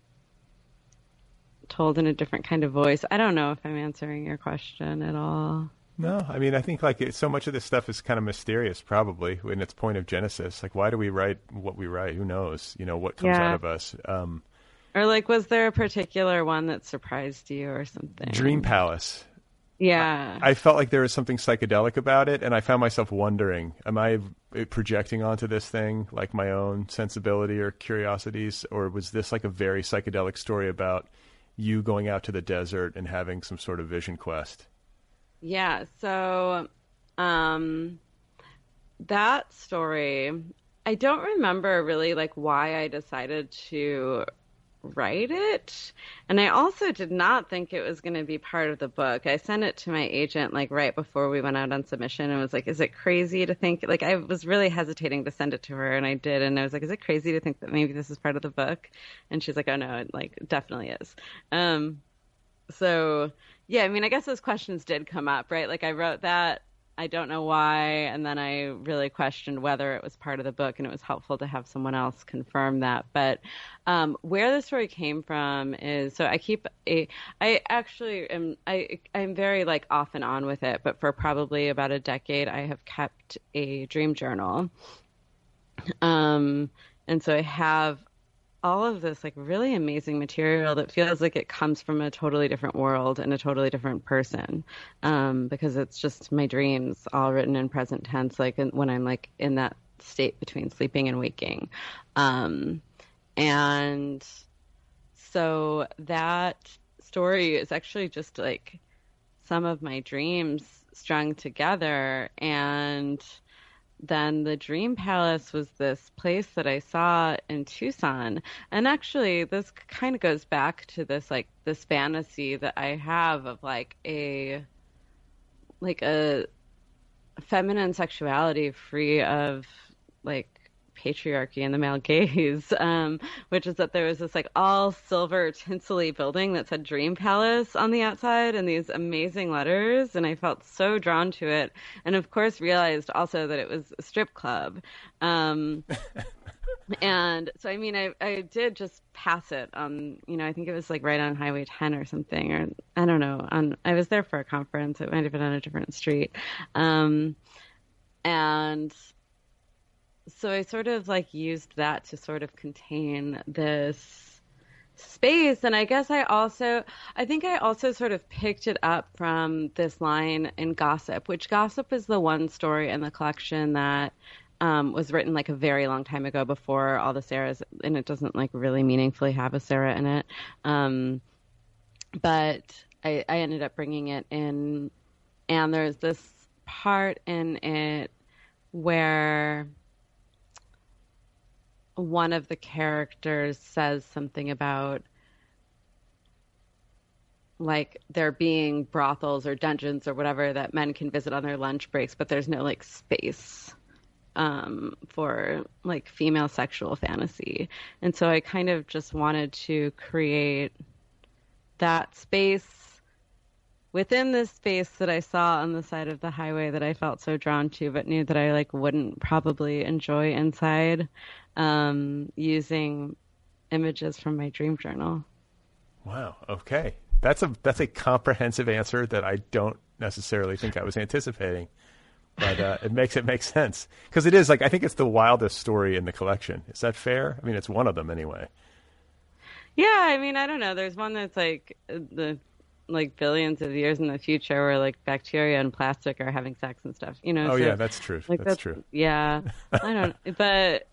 told in a different kind of voice. I don't know if I'm answering your question at all. No, I mean, I think like it, so much of this stuff is kind of mysterious, probably in its point of genesis. Like, why do we write what we write? Who knows? You know, what comes yeah. out of us. Um, or like, was there a particular one that surprised you or something? Dream Palace. Yeah. I, I felt like there was something psychedelic about it, and I found myself wondering, am I projecting onto this thing like my own sensibility or curiosities, or was this like a very psychedelic story about you going out to the desert and having some sort of vision quest? Yeah, so um, that story, I don't remember really like why I decided to write it. And I also did not think it was going to be part of the book. I sent it to my agent like right before we went out on submission and was like, is it crazy to think, like I was really hesitating to send it to her, and I did, and I was like, is it crazy to think that maybe this is part of the book? And she's like, oh no, it like definitely is. Um, so yeah, I mean, I guess those questions did come up, right? Like I wrote that, I don't know why, and then I really questioned whether it was part of the book, and it was helpful to have someone else confirm that. But um, where the story came from is, so I keep a, I actually am, I, I'm very like off and on with it, but for probably about a decade, I have kept a dream journal. Um, and so I have all of this like really amazing material that feels like it comes from a totally different world and a totally different person, um, because it's just my dreams all written in present tense, like in, when I'm like in that state between sleeping and waking. Um, and so that story is actually just like some of my dreams strung together. And then the Dream Palace was this place that I saw in Tucson. And actually, this kind of goes back to this, like, this fantasy that I have of, like, a, like, a feminine sexuality free of, like, patriarchy and the male gaze, um, which is that there was this, like, all silver tinsel-y building that said Dream Palace on the outside and these amazing letters, and I felt so drawn to it, and of course realized also that it was a strip club. Um, and so, I mean, I, I did just pass it on, you know, I think it was, like, right on Highway ten or something, or I don't know, on, I was there for a conference, it might have been on a different street. Um, and so I sort of like used that to sort of contain this space. And I guess I also, I think I also sort of picked it up from this line in Gossip, which Gossip is the one story in the collection that um, was written like a very long time ago before all the Sarahs, and it doesn't like really meaningfully have a Sarah in it. Um, but I, I ended up bringing it in, and there's this part in it where one of the characters says something about like there being brothels or dungeons or whatever that men can visit on their lunch breaks, but there's no like space um, for like female sexual fantasy. And so I kind of just wanted to create that space within this space that I saw on the side of the highway that I felt so drawn to, but knew that I like wouldn't probably enjoy inside, um, using images from my dream journal. Wow. Okay. That's a, that's a comprehensive answer that I don't necessarily think I was anticipating, but uh, it makes, it makes sense. Cause it is like, I think it's the wildest story in the collection. Is that fair? I mean, it's one of them anyway. Yeah. I mean, I don't know. There's one that's like the, like billions of years in the future where like bacteria and plastic are having sex and stuff, you know? Oh so, yeah, that's true. Like, that's, that's true. Yeah. I don't know. But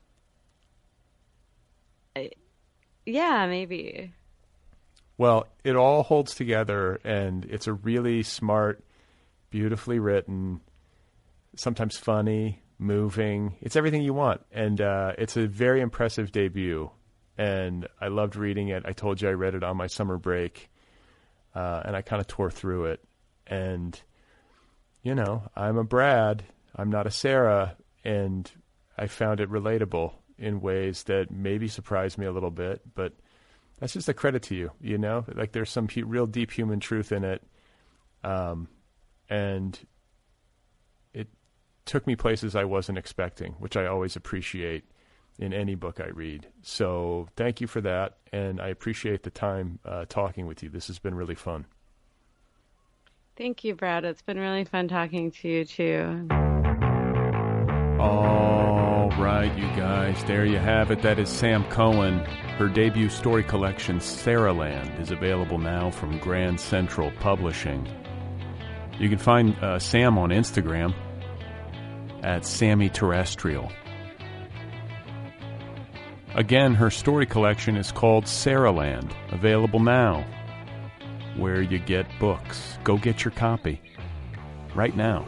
I, yeah, maybe. Well, it all holds together and it's a really smart, beautifully written, sometimes funny, moving. It's everything you want. And uh, it's a very impressive debut. And I loved reading it. I told you I read it on my summer break. Uh, and I kind of tore through it. And, you know, I'm a Brad. I'm not a Sarah. And I found it relatable in ways that maybe surprised me a little bit. But that's just a credit to you, you know? Like there's some hu- real deep human truth in it. Um, and it took me places I wasn't expecting, which I always appreciate in any book I read. So thank you for that, and I appreciate the time uh, talking with you. This has been really fun. Thank you, Brad. It's been really fun talking to you, too. All right, you guys, there you have it. That is Sam Cohen. Her debut story collection, Sarahland, is available now from Grand Central Publishing. You can find uh, Sam on Instagram at Sammy Terrestrial. Again, her story collection is called Sarahland, available now where you get books. Go get your copy right now.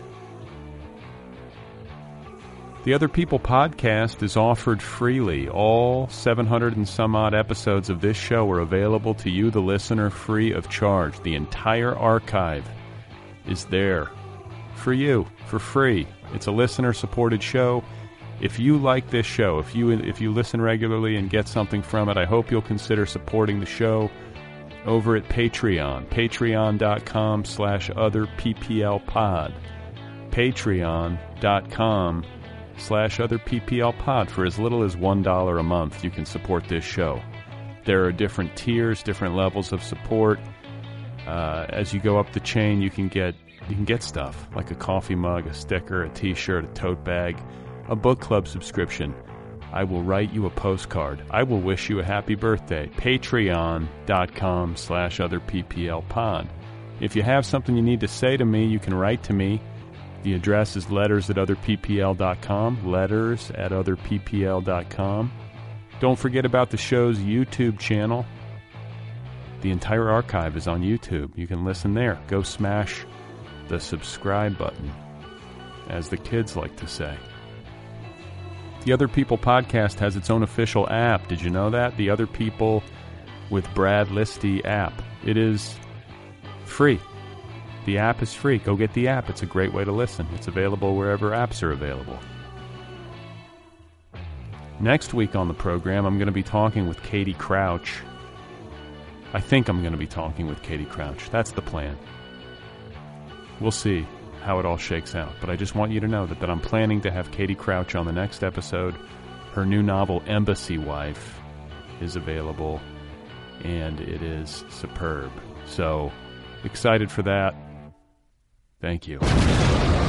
The Other People podcast is offered freely. All seven hundred and some odd episodes of this show are available to you, the listener, free of charge. The entire archive is there for you, for free. It's a listener-supported show. If you like this show, if you if you listen regularly and get something from it, I hope you'll consider supporting the show over at Patreon. Patreon.com slash other PPL pod. Patreon.com slash other PPL pod. For as little as one dollar a month, you can support this show. There are different tiers, different levels of support. Uh, as you go up the chain, you can get you can get stuff like a coffee mug, a sticker, a t-shirt, a tote bag, a book club subscription. I will write you a postcard. I will wish you a happy birthday. Patreon.com slash other PPL pod. If you have something you need to say to me, you can write to me. The address is letters at other p p l dot com. Letters at other p p l dot com. Don't forget about the show's YouTube channel. The entire archive is on YouTube. You can listen there. Go smash the subscribe button, as the kids like to say. The Other People podcast has its own official app. Did you know that? The Other People with Brad Listy app. It is free. The app is free. Go get the app. It's a great way to listen. It's available wherever apps are available. Next week on the program, I'm going to be talking with Katie Crouch. I think I'm going to be talking with Katie Crouch. That's the plan. We'll see how it all shakes out. But I just want you to know that, that I'm planning to have Katie Crouch on the next episode. Her new novel, Embassy Wife, is available, and it is superb. So, excited for that. Thank you.